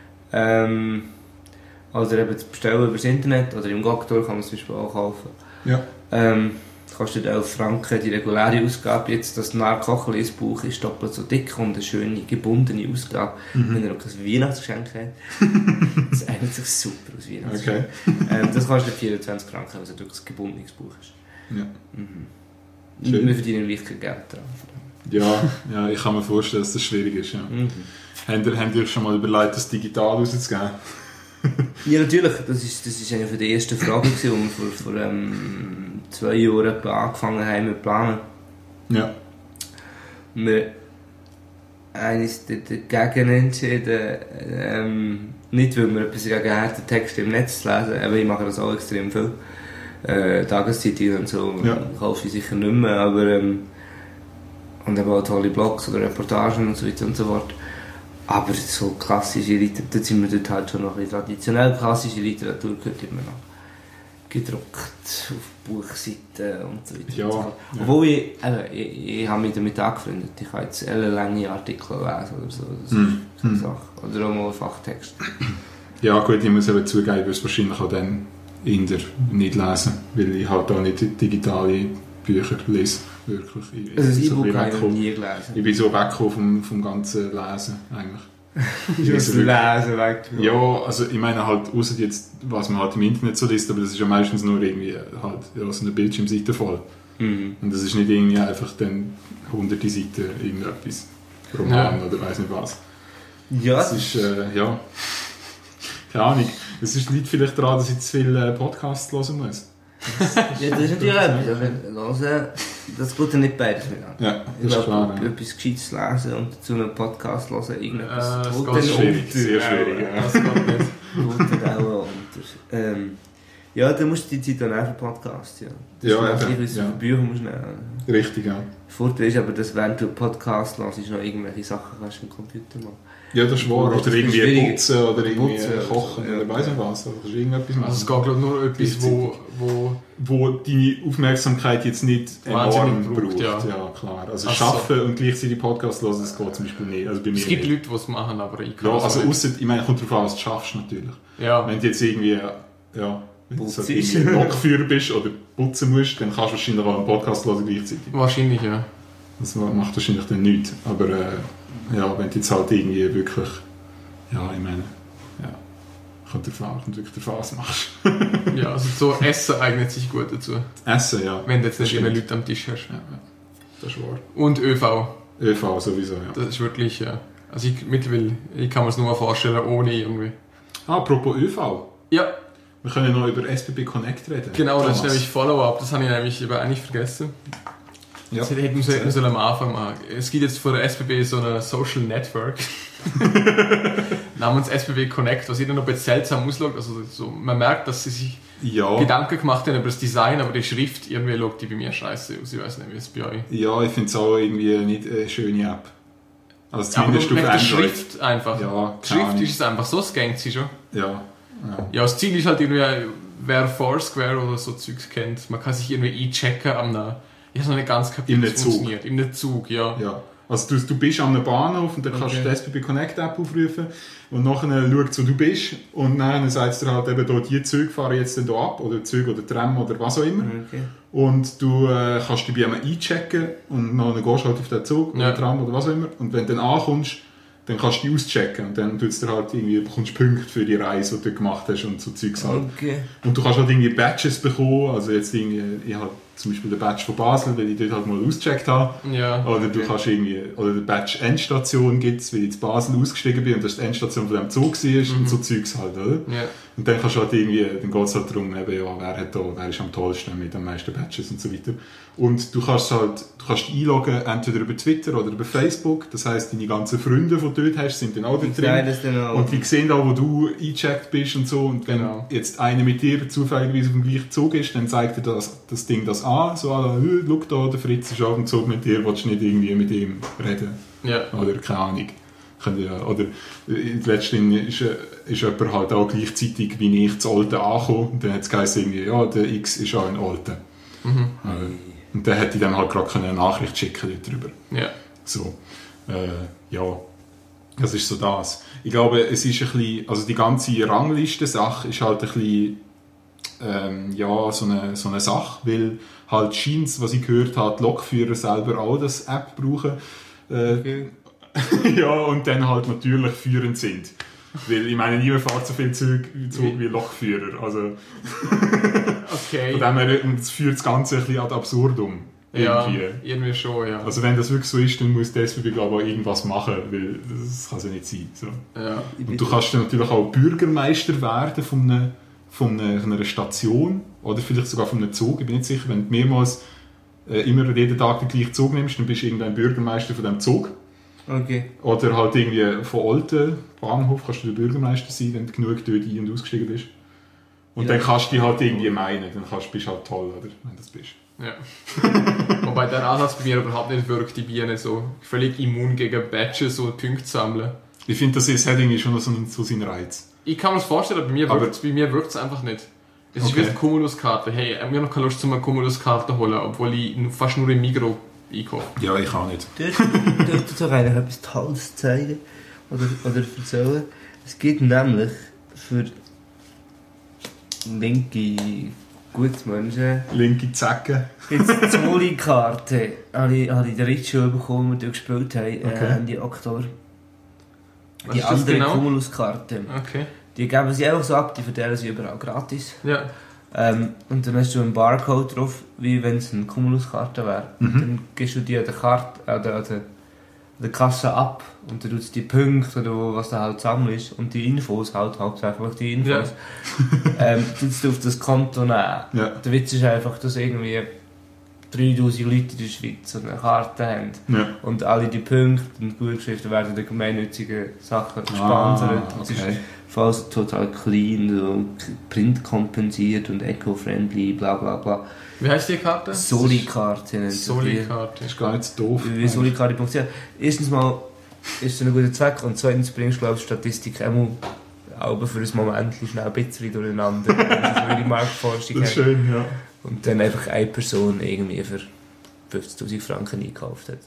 Oder eben zu bestellen über das Internet oder im Goktor kann man es zum Beispiel auch kaufen. Ja. Kostet 11 Franken die reguläre Ausgabe. Jetzt das Narr-Kocher-Buch ist doppelt so dick und eine schöne, gebundene Ausgabe. Wenn ihr auch ein Weihnachtsgeschenk habt. Das eignet sich super als Weihnachtsgeschenk. Okay. Das kostet 24 Franken, weil es wirklich ein gebundenes Buch ist. Ja. Und wir verdienen leicht kein Geld dran. Ja, ich kann mir vorstellen, dass das schwierig ist. Ja. Habt ihr schon mal überlegt, das digital rauszugeben? Ja, natürlich. Das ist eine der ersten Fragen, die wir vor 2 Jahren etwa angefangen haben mit Planen. Ja. Wir haben uns dagegen entschieden, nicht weil wir etwas gegen harte Texte im Netz lesen, aber ich mache das auch extrem viel. Tageszeitungen und so kaufe ich sicher nicht mehr, aber und eben auch tolle Blogs oder Reportagen und so weiter und so fort. Aber so klassische Literatur, da sind wir dort halt schon noch ein bisschen traditionell. Klassische Literatur gehört immer noch gedruckt auf Buchseiten und so weiter. Ja, und so fort. Obwohl ich habe mich damit angefreundet. Ich kann jetzt lange Artikel lesen oder so. Das ist eine Sache. Oder auch mal einen Fachtext. Ja gut, ich muss eben zugeben, ich würde es wahrscheinlich auch dann nicht lesen, weil ich halt auch nicht digitale Bücher lese. Wirklich. Also das E-Book habe ich nie gelesen. Ich bin so weggekommen vom ganzen Lesen eigentlich. Ich muss Lesen weg. Ja, also ich meine halt, außer jetzt, was man halt im Internet so liest, aber das ist ja meistens nur irgendwie halt so eine Bildschirmseite voll. Und das ist nicht irgendwie einfach dann hunderte Seiten irgendetwas, Roman oder weiss nicht was. Ja. Das ist, keine Ahnung. Es liegt vielleicht daran, dass ich zu viele Podcasts hören muss. Ja, das ist natürlich etwas. Hören, das geht ja nicht beides miteinander. Ja, das ist klar. Etwas Gescheites lesen und dazu einen Podcast hören, irgendetwas. Das ist schwierig, sehr schwierig. Das geht nicht. Geht auch unter. Ja, dann musst du die Zeit dann auch für Podcasts. Ja, das ist für Bücher musst du nehmen. Richtig, ja. Vorteil ist aber, dass während du Podcast hörst, noch irgendwelche Sachen kannst im Computer machen. Ja, das ist wahr. Oder irgendwie putzen oder irgendwie kochen oder weiss nicht was. Oder irgendetwas machen. Also es geht glaube nur etwas, wo deine Aufmerksamkeit jetzt nicht enorm braucht. Ja, klar. Also arbeiten und gleichzeitig Podcast hören, das geht zum Beispiel nicht. Also bei mir es gibt nicht. Leute, die es machen, aber ich kann ja, also ausser, ich meine, kommt darauf an, was du schaffst natürlich. Ja. Wenn du jetzt irgendwie, wenn du so irgendwie Lokführer bist oder putzen musst, dann kannst du wahrscheinlich auch einen Podcast hören gleichzeitig. Wahrscheinlich, ja. Das macht wahrscheinlich dann nichts. Aber wenn du jetzt halt irgendwie wirklich, kommt wirklich davon, was du machst. Ja, also so Essen eignet sich gut dazu. Essen, ja. Wenn du jetzt nicht immer Leute am Tisch hast. Ja, das ist wahr. Und ÖV. ÖV sowieso, ja. Das ist wirklich, also ich kann mir es nur vorstellen, ohne irgendwie. Apropos ÖV. Ja. Wir können noch über SBB Connect reden. Genau, das ist nämlich Follow-up. Das habe ich nämlich eigentlich vergessen. Ja. Das hätten wir am Anfang machen. Es gibt jetzt von der SBB so eine Social Network namens SBB Connect, was jeder noch ein bisschen seltsam ausschaut. Also so, man merkt, dass sie sich Gedanken gemacht haben über das Design, aber die Schrift irgendwie schaut die bei mir scheiße aus. Ich weiß nicht, wie es bei euch. Ja, ich finde es auch irgendwie nicht eine schöne App. Also zumindest auf Android. Schrift einfach. Ja, Schrift ist es einfach so, es gängt sie schon. Ja. Ja, das Ziel ist halt irgendwie, wer Foursquare oder so Zeugs kennt, man kann sich irgendwie einchecken am ich habe noch nicht ganz kapiert, wie es funktioniert. Im Zug, ja. Also du bist an einem Bahnhof und dann kannst du die SBB Connect App aufrufen und nachher schaut, wo du bist und dann sagt es dir halt eben, die Züge fahren jetzt hier ab oder Züge oder Tram oder was auch immer. Okay. Und du kannst dich bei einem einchecken und dann gehst du halt auf den Zug oder Tram oder was auch immer und wenn du dann ankommst, dann kannst du die auschecken und dann bekommst du halt irgendwie Punkte für die Reise, die du gemacht hast und so Zeugs halt. Okay. Und du kannst halt irgendwie Badges bekommen, also jetzt irgendwie, ich habe zum Beispiel den Badge von Basel, weil ich dort halt mal ausgecheckt habe. Ja. Oder du kannst irgendwie, oder den Badge Endstation gibt es, weil ich in Basel ausgestiegen bin und das die Endstation von dem Zug war und so Zeugs halt, oder? Ja. Und dann kannst du halt irgendwie, dann geht es halt darum, eben, wer ist am tollsten mit den meisten Badges und so weiter. Und du kannst dich einloggen, entweder über Twitter oder über Facebook, das heisst, deine ganzen Freunde, die du dort hast, sind dann auch dort drin. Und die sehen auch, wo du eingecheckt bist und so. Und wenn jetzt einer mit dir zufälligerweise auf dem gleichen Zug ist, dann zeigt dir das Ding das an, so, schau da, der Fritz ist auf dem Zug mit dir, willst du nicht irgendwie mit ihm reden? Ja. Oder keine Ahnung. Oder letztendlich ist jemand halt auch gleichzeitig wie ich zu Olten angekommen und dann hat es geheißen, irgendwie, der X ist auch in Olten. Und dann hätte ich dann halt gerade eine Nachricht schicken darüber. Ja. So, Das ist so das. Ich glaube, es ist ein bisschen, also die ganze Rangliste-Sache ist halt ein bisschen, so eine Sache, weil halt scheint, was ich gehört habe, die Lokführer selber auch das App brauchen. Okay. Ja, und dann halt natürlich führend sind. Weil ich meine, niemand fährt so viel Zug wie Lokführer. Also, Okay. von dem her, das führt das Ganze ein bisschen ad absurdum. Irgendwie schon, ja. Also wenn das wirklich so ist, dann muss die SBB glaube ich auch irgendwas machen, weil das kann so nicht sein. So. Ja. Und du kannst dann natürlich auch Bürgermeister werden von einer Station oder vielleicht sogar von einem Zug. Ich bin nicht sicher, wenn du mehrmals immer jeden Tag den gleichen Zug nimmst, dann bist du irgendein Bürgermeister von diesem Zug. Okay. Oder halt irgendwie von Olten Bahnhof kannst du der Bürgermeister sein, wenn du genug dort ein- und ausgestiegen bist. Und dann kannst du dich halt irgendwie meinen, dann bist du halt toll, oder? Wenn du das bist. Ja. Wobei der Ansatz bei mir überhaupt nicht wirkt, ich bin nicht so völlig immun gegen Badges und Punkte sammeln. Ich finde, das Setting ist schon so sein Reiz. Ich kann mir das vorstellen, bei mir wirkt es einfach nicht. Es ist wie eine Cumulus-Karte. Hey, ich habe noch keine Lust, eine Cumulus-Karte zu holen, obwohl ich fast nur im Migros einkaufe. Ja, ich auch nicht. Dürfte doch eigentlich etwas Tolles zeigen oder erzählen. Es gibt nämlich für linke Gutmenschen Linke Zecken. jetzt die Zoli-Karte. Habe ich den Ritschul bekommen, die gespielt haben, Ende Oktober. Was Die ist das andere genau? Cumulus-Karte. Okay. Die geben sie einfach so ab, die verteilen sie überall gratis. Ja. Und dann hast du einen Barcode drauf, wie wenn es eine Cumulus-Karte wäre. Dann gibst du die an der Kasse ab und dann tut es die Punkte oder was da halt zusammen ist und die Infos halt hauptsächlich die Infos. Tust du auf das Konto nehmen. Ja. Der Witz ist einfach, dass irgendwie 3000 Leute in der Schweiz so eine Karte haben. Ja. Und alle die Punkte und Gutschriften werden in gemeinnützigen Sachen gesponsert. Das ist Okay. fast total clean, so printkompensiert und eco-friendly, bla bla bla. Wie heisst die Karte? Soli-Karte nennt sich die. Soli-Karte. Das ist gar nicht so doof. Wie Soli-Karte.ch. Erstens mal ist es ein guter Zweck und zweitens bringst du, glaube ich, Statistik auch für ein Moment schnell ein bisschen durcheinander. Das ist die Marktforschung. Das ist schön, ja. Und dann einfach eine Person irgendwie für 50'000 Franken eingekauft hat.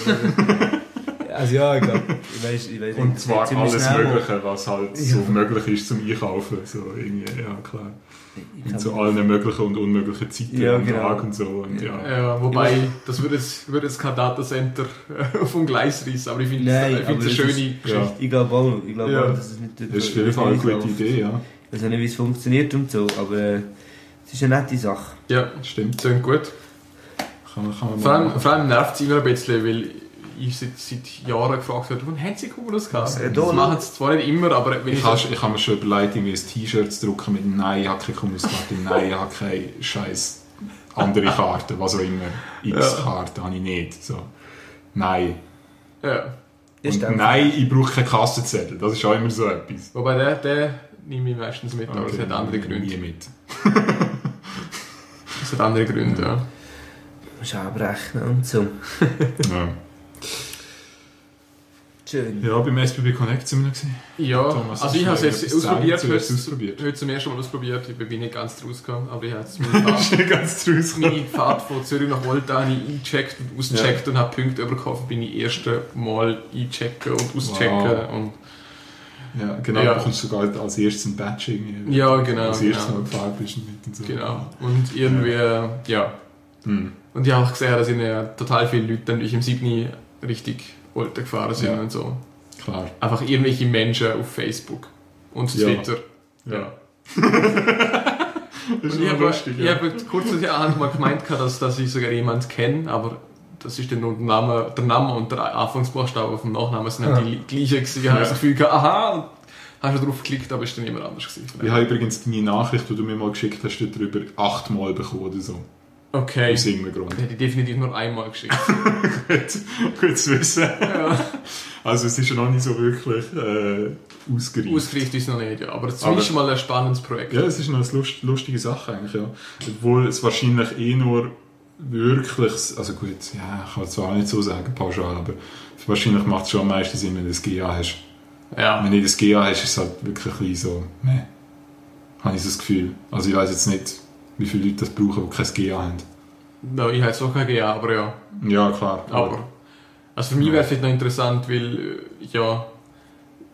Also ja, ich glaube, ich weiss Und nicht, zwar ziemlich alles schnell. Mögliche, was halt so möglich ist zum Einkaufen. So irgendwie, ja klar. Ich Und kann zu mich- allen möglichen und unmöglichen Zeiten Ja, am genau. Tag und so. Und ja. Ja, wobei, das würde jetzt kein Datacenter vom Gleis reissen, aber ich finde Nein, es aber eine das schöne ist- Geschichte. Ja. Ich glaube auch, Ja. dass es nicht... Das ist auf jeden Fall eine gute Idee, ja. Ich weiß auch nicht, wie es funktioniert und so, aber es ist eine nette Sache. Ja, Stimmt. klingt gut. Kann man Vor allem nervt es immer ein bisschen, weil ich seit Jahren gefragt werde, wann haben sie Cumulus gehabt? Ja, Das machen sie zwar nicht immer, aber wenn Ich habe mir schon überlegt, irgendwie ein T-Shirt zu drucken mit «Nein, ich habe keine Kommunikarte», «Nein, ich habe keine scheiß andere Karte», was auch immer. X-Karte habe ich nicht. So. «Nein». Ja. Ist Und «Nein, ich brauche keine Kassenzettel». Das ist auch immer so etwas. Wobei der nehme ich meistens mit, aber es hat andere Gründe. Nie mit. Es hat andere Gründe, ja. Du musst abrechnen und so. Ja. Schön. Ja, beim SBB Connect sind wir noch gewesen. Ja, Thomas, also ich habe es hast du jetzt etwas ausprobiert, zuerst ausprobiert? heute zum ersten Mal ausprobiert, ich bin nicht ganz rausgekommen, aber ich habe jetzt Das ist nicht ganz draus. meine Fahrt von Zürich nach Volta habe ich eingecheckt und ausgecheckt und habe Punkte bekommen, bin ich das erste Mal einchecken und auschecken. Wow. Und Ja, genau, Ja. du bekommst sogar als erstes ein Badge irgendwie. Ja, genau, Als erstes genau. Mal gefahren bist und mit und so. genau. Und irgendwie, ja. Hm. Und ich habe auch gesehen, da sind ja total viele Leute dann durch im 7. richtig Volta gefahren sind Ja. und so. Klar. Einfach irgendwelche Menschen auf Facebook und Ja. Twitter. Ja. Und Das ist ich immer habe lustig, ja. kurz mal gemeint, dass ich sogar jemanden kenne, aber das ist dann nur der Name und der Anfangsbuchstabe vom Nachnamen sind halt die gleichen gewesen. Ich habe das Gefühl gehabt, aha, und hast du drauf geklickt, aber ist dann jemand anders gewesen. Ich habe übrigens deine Nachricht, die du mir mal geschickt hast, darüber 8-mal bekommen oder so. Okay. Aus irgendeinem Grund. Ich hätte definitiv nur einmal geschickt. Gut zu wissen. Ja. Also es ist ja noch nicht so wirklich ausgereift. Ausgerichtet ist es noch nicht, ja. Aber zumindest mal ein spannendes Projekt. Ja, es ist noch eine lustige Sache eigentlich, ja. Obwohl es wahrscheinlich nur wirklich, also gut, ja, ich kann es zwar auch nicht so sagen, pauschal, aber wahrscheinlich macht es schon am meisten Sinn, wenn du das GA hast. Ja. Wenn du das GA hast, ist es halt wirklich ein bisschen so, ne, habe ich so das Gefühl. Also ich weiss jetzt nicht, wie viele Leute das brauchen, die kein GA haben. No, ich hätte es auch kein GA, aber ja. Ja, klar. Aber also für mich wäre es vielleicht noch interessant, weil ja,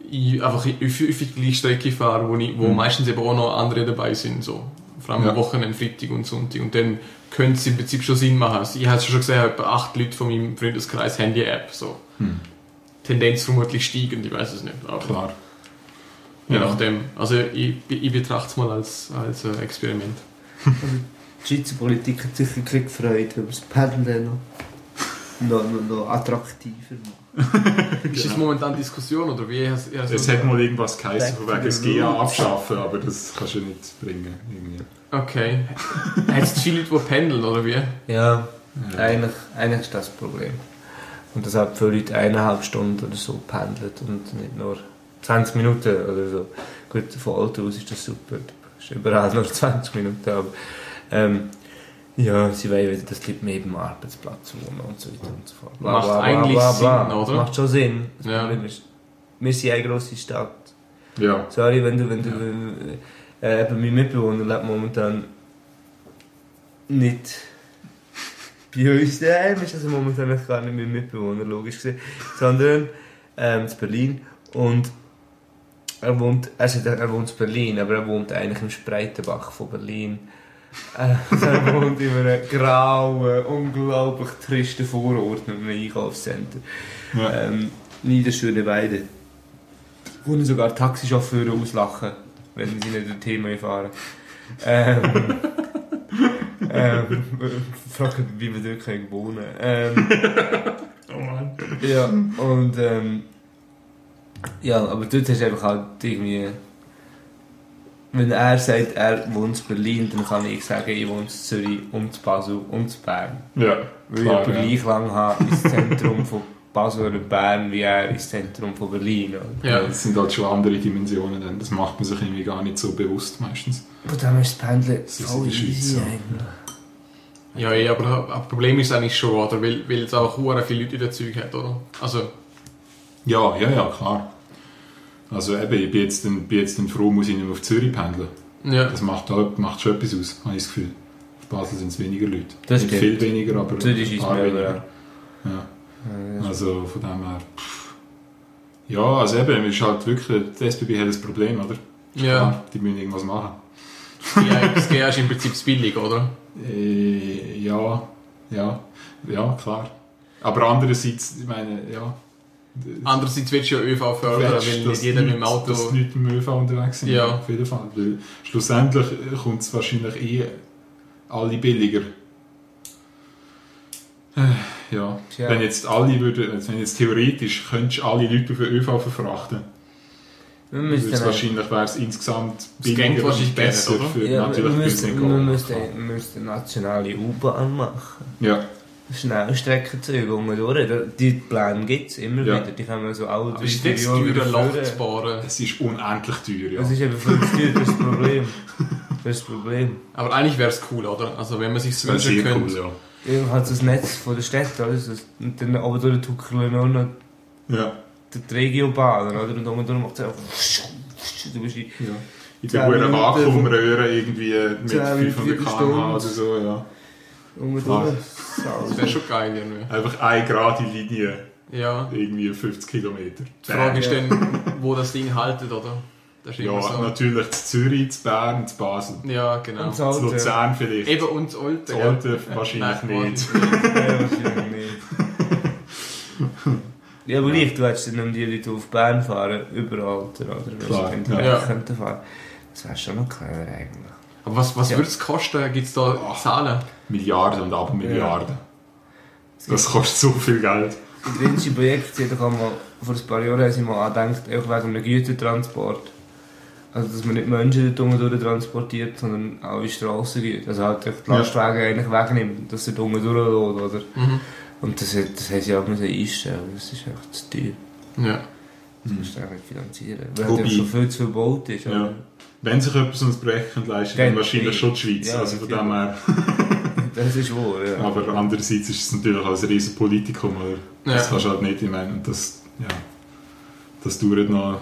ich einfach häufig die Strecke fahre, wo meistens eben auch noch andere dabei sind, so. Vor allem am Wochenende, Freitag und Sonntag. Und dann könnte es im Prinzip schon Sinn machen. Also ich habe es schon gesehen, etwa 8 Leute von meinem Freundeskreis haben die App. So. Tendenz vermutlich steigend, ich weiß es nicht. Aber Klar. Je nachdem. Also ich betrachte es mal als Experiment. Die Schweizer Politik hat sicher keinen gefreut, wenn wir das Pendeln noch attraktiver machen. Ist das momentan Diskussion oder wie? Es hat mal irgendwas geheißen, von wegen das GA abschaffen, aber das kannst du nicht bringen. Irgendwie. Okay. Hat es viele Leute, die pendeln, oder wie? Ja, eigentlich ist das das Problem. Und deshalb viele Leute 1,5 Stunden oder so pendeln und nicht nur 20 Minuten oder so. Gut, von Auto aus ist das super. Du hast überall nur 20 Minuten, aber ja, sie wollen wieder, dass die Leute mehr beim Arbeitsplatz wohnen und so weiter und so fort. Macht eigentlich Sinn, oder? Das macht schon Sinn. Ja. Wir sind eine grosse Stadt. Ja. Sorry, wenn du mein Mitbewohner lebt momentan nicht bei uns daheim, ist also momentan gar nicht mein Mitbewohner, logisch gesehen, sondern in Berlin. Und er wohnt in Berlin, aber er wohnt eigentlich im Spreitenbach von Berlin. Er wohnt in einem grauen, unglaublich tristen Vorort mit einem Einkaufscenter. Ja. Niederschöneweide. Wo ich sogar Taxichauffeure auslachen, wenn sie nicht dorthin fahren. Fragen, wie wir dort wohnen können. Oh Mann. Ja, und ja, aber dort hast du einfach halt irgendwie... Wenn er sagt, er wohnt in Berlin, dann kann ich sagen, ich wohne in Zürich und in Basel und in Bern. Ja, Weil klar, ich aber gleich lang habe ins Zentrum von Basel oder Bern wie er ins Zentrum von Berlin. Oder? Ja. Das sind halt schon andere Dimensionen, denn das macht man sich irgendwie gar nicht so bewusst meistens. Und dann ist das Pendeln Das ist voll in der Schweiz easy so. eigentlich. Ja, aber das Problem ist eigentlich schon, oder? Weil es auch sehr viele Leute in der Zeug hat, oder? Also... Ja, klar. Also eben, ich bin jetzt dann froh, muss ich nicht mehr auf Zürich pendeln. Ja. Das macht schon etwas aus, habe ich das Gefühl. Auf Basel sind es weniger Leute. Das nicht stimmt. viel weniger, aber Zürich ist mehr, weniger. Ja. Also von dem her... Ja, also eben, ist halt wirklich, die SBB hat ein Problem, oder? Ja. Klar, die müssen irgendwas machen. Das GA ist im Prinzip billig, oder? Ja, klar. Aber andererseits, ich meine, ja... Andererseits willst du ja ÖV fördern, weil nicht jeder mit dem Auto... Dass die Leute mit dem ÖV unterwegs sind, Ja. auf jeden Fall. Weil schlussendlich kommt es wahrscheinlich alle billiger. Ja. Tja. Wenn jetzt theoretisch könntest du alle Leute auf den ÖV verfrachten. Wahrscheinlich wäre es insgesamt geht billiger wahrscheinlich und besser gerne, oder? für Ja, natürlich wir müssten nationale U-Bahn machen. Ja. Schnellstreckenzüge durch. Die Pläne gibt es immer Ja. wieder. Die können wir so alle Aber ist jetzt teuer, Loch zu bohren? Es ist unendlich teuer, ja. Das ist eben viel zu teuer, das ist das Problem. Das ist das Problem. Aber eigentlich wäre es cool, oder? Also wenn man sich Das wäre wünschen sehr könnte. cool, ja. Irgendwann hat das Netz von der Stadt, oder? Und dann oben durch tuckeln nur noch Ja. die Regiobahn, oder? Und oben durch macht es einfach... Du bist In der 10 hohen Minuten Vakuumröhre irgendwie mit 10 500 Minuten, km/h oder so, ja. oben Klar. durch. Das wäre schon geil, irgendwie. Einfach eine gerade Linie, Ja. irgendwie 50 Kilometer. Die Frage ist dann, wo das Ding haltet, oder? Das ist Ja, immer so. natürlich zu Zürich, zu Bern, zu Basel. Ja, genau. Und Zu Luzern vielleicht. Eben und das Alte. Zu Olten wahrscheinlich Nein, nicht. Ja, wahrscheinlich nicht. Ja, aber gleich, du hättest dann um die Leute auf Bern fahren, überall, oder? Klar, Wenn die ja. ja. könnten fahren. Das wäre schon noch clever eigentlich. Aber was Ja. würde es kosten? Gibt es da Zahlen? Milliarden und Abermilliarden. Das kostet so viel Geld. Das größte Projekt, da kann man vor ein paar Jahren haben sie mal angedenkt, auch wegen einem Gütertransport. Also, dass man nicht Menschen dort transportiert, sondern auch in Strassengüter. Also halt die Lastwagen eigentlich wegnimmt, dass sie dort durchlässt, oder? Mhm. Und das haben sie auch einstellen. Das ist einfach zu teuer. Ja. Das musst du eigentlich finanzieren. Weil Wobei- halt schon viel zu viel gebaut ist. Ja. oder? Wenn sich jemand so ein Projekt leisten könnte, dann wahrscheinlich schon die Schweiz. Ja, also von dem her. Das ist wahr, ja. Aber andererseits ist es natürlich auch ein riesen Politikum. Oder? Ja. Das kannst du halt nicht, ich meine, das dauert noch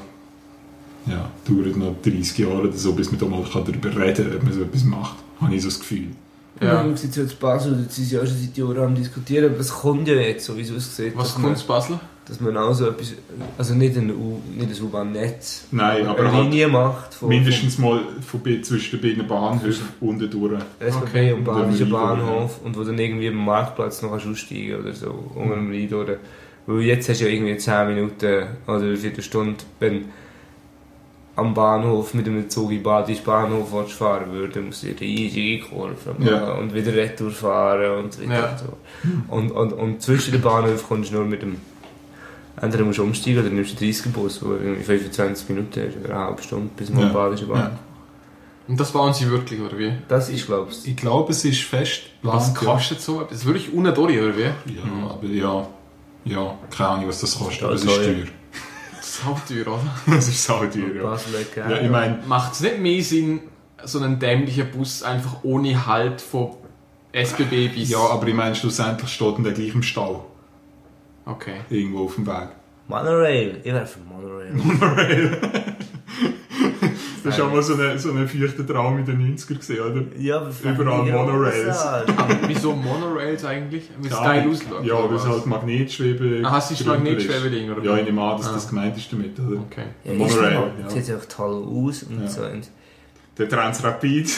30 Jahre oder so, bis man da mal darüber reden kann, ob man so etwas macht. Habe ich so das Gefühl. Ja. Wir sind jetzt in Basel, jetzt sind sie auch schon seit Jahren am diskutieren, aber es kommt ja jetzt, so wie es aussieht. Was dass man- kommt aus Basel? dass man auch so etwas, also nicht ein U-Bahn-Netz, Nein, aber eine halt Linie macht. mindestens mal zwischen den beiden Bahnhöfen unten durch. SBB und Badischer Und Bahnhof und wo dann irgendwie am Marktplatz noch aussteigen oder so, unter dem Rhein durch. Weil jetzt hast du ja irgendwie 10 Minuten oder eine Viertelstunde, wenn am Bahnhof mit einem Zug in Badischen Bahnhof fahren würde, musst du eine riesige Kurve machen und wieder retour fahren und wieder so. Und zwischen den Bahnhöfen kommst du nur mit dem, entweder musst du umsteigen oder nimmst du den 30er-Bus, der irgendwie 25 Minuten ist oder eine halbe Stunde bis zum Badischen Bahnhof. Ja. Und das bauen sie wirklich, oder wie? Das ist, glaubst du? Ich glaube, es ist fest Was geplant, kostet so etwas? Das ist wirklich unten durch, oder wie? Ja, aber ja, keine Ahnung, was das kostet, aber es ist teuer. teuer. Das ist auch teuer, oder? Es ist sau teuer, ja. Basel, Ja, ich meine, Macht es nicht mehr Sinn, so einen dämlichen Bus einfach ohne Halt von SBB bis... ja, aber ich meine, schlussendlich steht der gleich im Stau. Okay. Irgendwo auf dem Weg. Monorail, ich wäre für Monorail. Das war auch mal so ein feuchter Traum in den 90ern gesehen, oder? Ja, aber Überall Monorails. Aber wieso Monorails eigentlich? Weil es Ja, geil ausschaut. Ja, oder weil es was? halt Magnetschwebe. Ah, hast du das Gründel Magnetschwebe-Ding, oder? Ja, ich nehme an, dass Ah. das gemeint ist damit, oder? Okay. Ja, Monorail, Monorail, ja. sieht auch toll aus und Ja. so. Und Der Transrapid.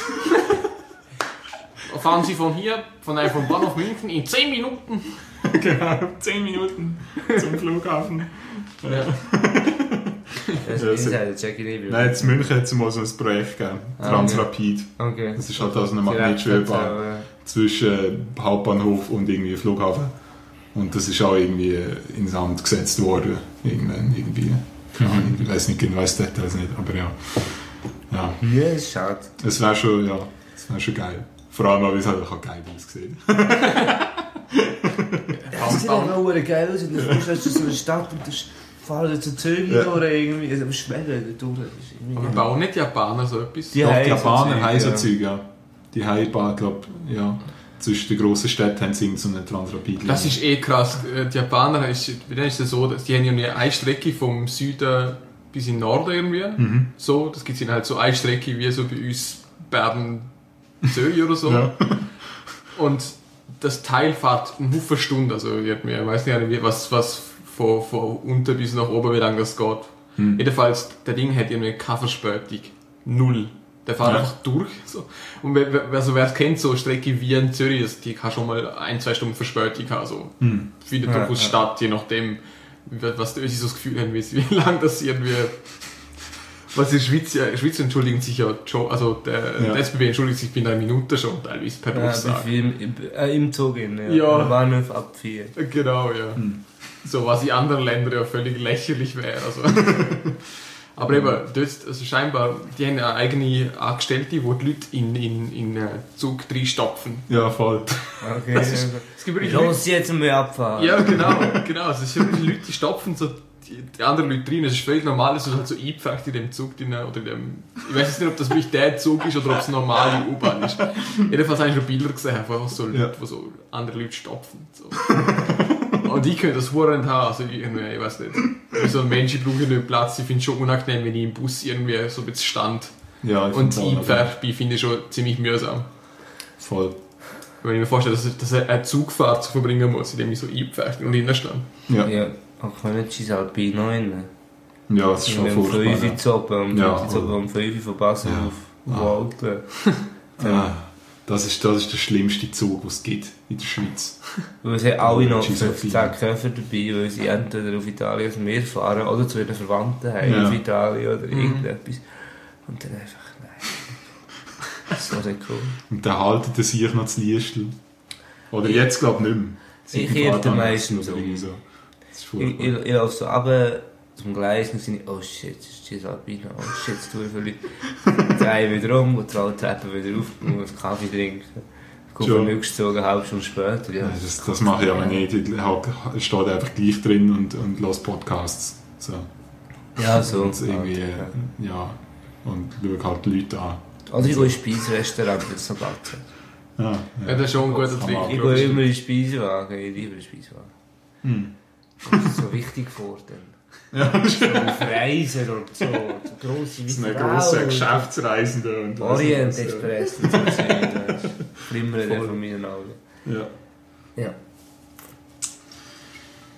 Fahren Sie von hier, vom Bahnhof München, in 10 Minuten. Genau, 10 Minuten zum Flughafen. Ja. das Ja, ist so- Insider, check ich nicht. Nein, in München hat es mal so ein Projekt gegeben. Transrapid. Okay. Das ist halt also eine Magnetschwebebahn zwischen Hauptbahnhof und irgendwie Flughafen. Und das ist auch irgendwie ins Amt gesetzt worden. Irgendwann, irgendwie. Ja, ich weiß nicht genau, weiß Details nicht, aber ja. Ja, Ja, das ist schade. es wäre schon geil. Vor allem, weil es halt auch geil aussieht. Das sieht einfach auch geil aus. Und dann kommst du so eine Stadt und das fahren zu Zügen Ja. oder irgendwie. Also schwer durch. Das ist irgendwie Aber geil. bauen nicht Japaner so etwas? Die Doch, haben die so Japaner Zeug, haben so ja. Zeug, ja. Die haben, glaube ja. Zwischen den grossen Städten haben sie so eine Transrapid. Das ist eh krass. Die Japaner, ist es so, dass die haben ja eine Strecke vom Süden bis in den Norden irgendwie. So, das gibt es halt so eine Strecke wie so bei uns Bern-Zürich oder so. Ja. Und das Teil fährt eine Haufen Stunden. Also ich weiß nicht, was von unten bis nach oben, wie lange das geht. Jedenfalls, der Ding hat irgendwie keine Verspätung. Null. Der fährt einfach durch. So. Und wer es kennt, so Strecke wie in Zürich, die kann schon mal 1-2 Stunden Verspätung haben. So. Wieder durch aus Stadt, je nachdem, was die Ösis so das Gefühl haben, wie lange das irgendwie... Was in der Schweiz entschuldigen sich ja schon, also der SBB entschuldigt sich bei einer Minute schon, teilweise per Durchsage. Im Zug in, Ja. Der Bahnhof ab 4. Genau, ja. So was in anderen Ländern ja völlig lächerlich wäre. Also. Aber eben, dort, also scheinbar, die haben eine eigene Angestellte, die die Leute in Zug reinstopfen. Ja, voll. Okay. Es gibt wirklich Leute, Los jetzt mal abfahren. ja, genau. Also es sind wirklich Leute, die stopfen so die anderen Leute drin. Es ist völlig normal, dass du halt so eingepfercht in dem Zug drin, oder in dem, ich weiß jetzt nicht, ob das wirklich der Zug ist oder ob es eine normale U-Bahn ist. Jedenfalls habe ich schon Bilder gesehen, wo einfach so Leute, die so andere Leute stopfen. So. Und ich könnte das Huren haben, also irgendwie, ich weiß nicht. Wie so ein Mensch, ich brauche nicht Platz. Ich finde es schon unangenehm, wenn ich im Bus irgendwie so ein bisschen stand Ja, ich und find's auch, eingepfercht bin, finde ich schon ziemlich mühsam. Voll. Wenn ich mir vorstelle, dass er eine Zugfahrt zu verbringen muss, indem ich so eingepfercht und drinnen stand. Ja, Ja, auch nicht scheiß Alpino rein. ja, es ist schon Wenn um 5 furchtbar. Uhr zu oben und Ja. um 5 Uhr von Basel Ja. auf Alten. Ah, das ist der schlimmste Zug, den es gibt in der Schweiz. Weil sie alle noch Scheiß 15 Köpfe dabei, weil sie entweder auf Italien als Meer fahren oder zu ihren Verwandten haben Ja. auf Italien oder irgendetwas. Und dann einfach, nein. Das ist so nicht cool. Und dann halten sie sich noch zu Liestel. Oder jetzt, glaube ich, nicht mehr. Seit Ich ein irrte paar Tagen meistens oder um. irgendwie so. Das ist Ich furchtbar. laufe so runter zum Gleis und sind oh shit, das ist die Alpino, oh shit, das tue ich für Leute. Drehe wieder um und die Treppe wieder auf und muss Kaffee trinken. Ich komme Schon. von gezogen, eine halbe Stunde später. Ja. Ja, das mache ich aber nicht. Ich stehe einfach gleich drin und höre Podcasts. So. Ja, so. Und irgendwie, ja. Und schaue halt die Leute an. Oder ich gehe ins Speisrestaurant, wenn es noch Platz hat. Ja, Ja, das ist schon ein guter Das kann Trick. man Ich gehe immer in den Speisewagen, ich liebe den Speisewagen. Das ist so wichtig geworden. Ja, So auf Reisen und so grosse das ist ein grosser Geschäftsreisender. Und Orient was weiß ich, Express und so Zeug. Flimmern der von meinen Augen. Ja. Ja.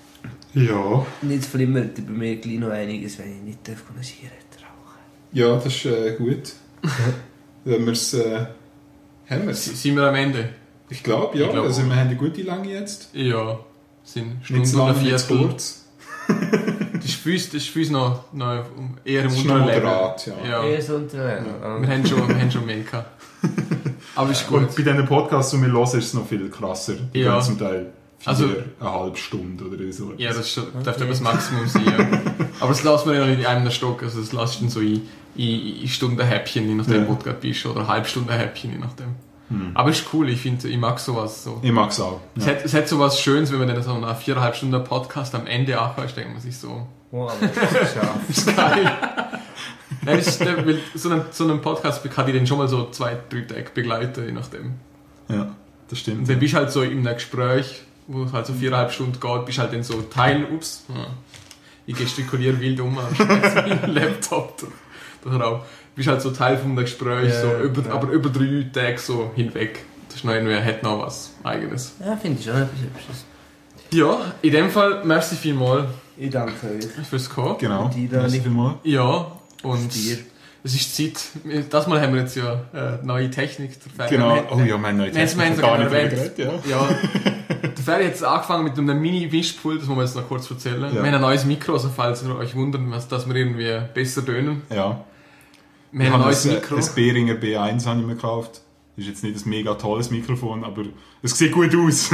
Ja. Und jetzt flimmert bei mir gleich noch einiges, wenn ich nicht eine Zigarette rauchen. Ja, das ist gut. Wenn wir es... haben wir es? Sind wir am Ende? Ich glaube, ja. Ich glaub also auch. wir haben eine gute Länge jetzt. Ja. Sind Nicht zu Stunde und lang, ein nicht zu Viertel. kurz. Das ist für uns noch eher im Das ist noch unteren Level. moderat, ja. Ja. Eher so unter Wir haben schon mehr gehabt. Aber ist gut. Und bei diesen Podcasts, die wir hören, ist es noch viel krasser. Die Ja. gehen zum Teil Also- 4,5 Stunden oder so. Ja, das dürfte das Maximum sein. Ja. Aber das lassen wir ja nicht in einem Stock. Also das lässt du dann so in Stundenhäppchen, je nachdem, Ja. wo du gerade bist. Oder Halbstundenhäppchen, je nachdem. Aber ist cool, ich mag sowas so. Ich mag es auch. Ja. Es hat so was Schönes, wenn man dann so nach 4,5 Stunden Podcast am Ende anhört, denkt man sich so, Wow, das ist scharf. das ist geil. Nein, das ist, weil so einen Podcast kann ich dann schon mal so 2-3 Tage begleiten, je nachdem. Ja, das stimmt. Und dann bist du halt so in einem Gespräch, wo es halt so 4,5 Stunden geht, bist halt dann so Teil, ich gestikuliere wild um, meinen Laptop durch den Raum. Bist halt so Teil von einem Gespräch, Ja, so ja. aber über 3 Tage so hinweg. Das ist noch irgendwie, hat noch was Eigenes. Ja, finde ich schon etwas Hübsches. Ja, in dem Fall, merci vielmals Ich danke euch. fürs Kommen. Genau. Und die da Merci nicht- vielmals. Ja, und Dir. es ist Zeit. Das Mal haben wir jetzt ja neue Technik. Genau. Oh ja, meine neue Wir haben es Technik. sogar Gar nicht erwähnt. erwähnt, ja. Ja, der Ferry hat jetzt angefangen mit einem Mini-Wischpult, das muss man jetzt noch kurz erzählen. Ja. Wir haben ein neues Mikro, also falls ihr euch wundert, dass wir irgendwie besser tönen. Ja. Wir haben ein neues ein Mikro. Behringer B1 habe ich mir gekauft. Ist jetzt nicht ein mega tolles Mikrofon, aber es sieht gut aus. Ja,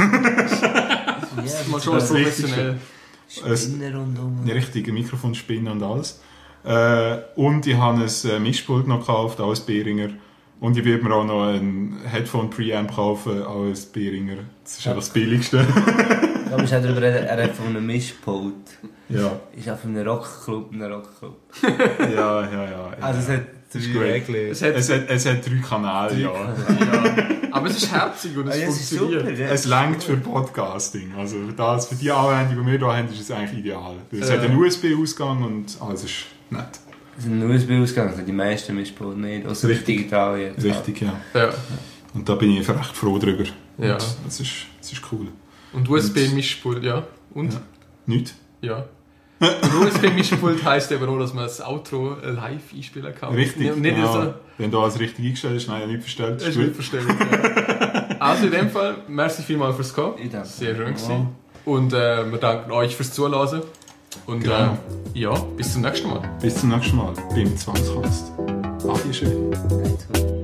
Mal schon das professionell. Spinner rundum. Eine richtige Mikrofonspinne und alles. Und ich habe ein Mischpult noch gekauft, auch ein Behringer. Und ich werde mir auch noch ein Headphone-Preamp kaufen, auch ein Behringer. Das ist ja das Billigste. Da bist du auch darüber reden, er hat von einem Mischpult. Ja. Ist auch von einem Rockclub. Ja. Also es hat ist 3 gut. Regeln. Es hat, 3 Kanäle, ja. ja, aber es ist herzig und es Ah, ja, es ist funktioniert. super, ja. Es langt für Podcasting. Also für die Anwendung, die wir hier haben, ist es eigentlich ideal. Es hat einen USB-Ausgang und alles ist nett. Es ist ein USB-Ausgang, also die meisten Mischpulte nicht. Also Richtig. digital jetzt. Richtig, ja. Ja. Und da bin ich recht froh drüber. Ja. Und es ist cool. Und USB-Mischpult, ja. Und? Ja. Nicht? Ja. Und USB-Mischpult heisst eben auch, dass man das Outro live einspielen kann. Richtig. Und nicht genau. so... Wenn du alles richtig eingestellt hast, nein, nicht verstellt. Das ist nicht verständlich, ja. Also in dem Fall, merci vielmals fürs Kommen. Ich danke. Sehr schön gewesen. Und wir danken euch fürs Zuhören. Und Genau. ja, bis zum nächsten Mal. Bis zum nächsten Mal beim Zwangskast. Adieu schön. Danke.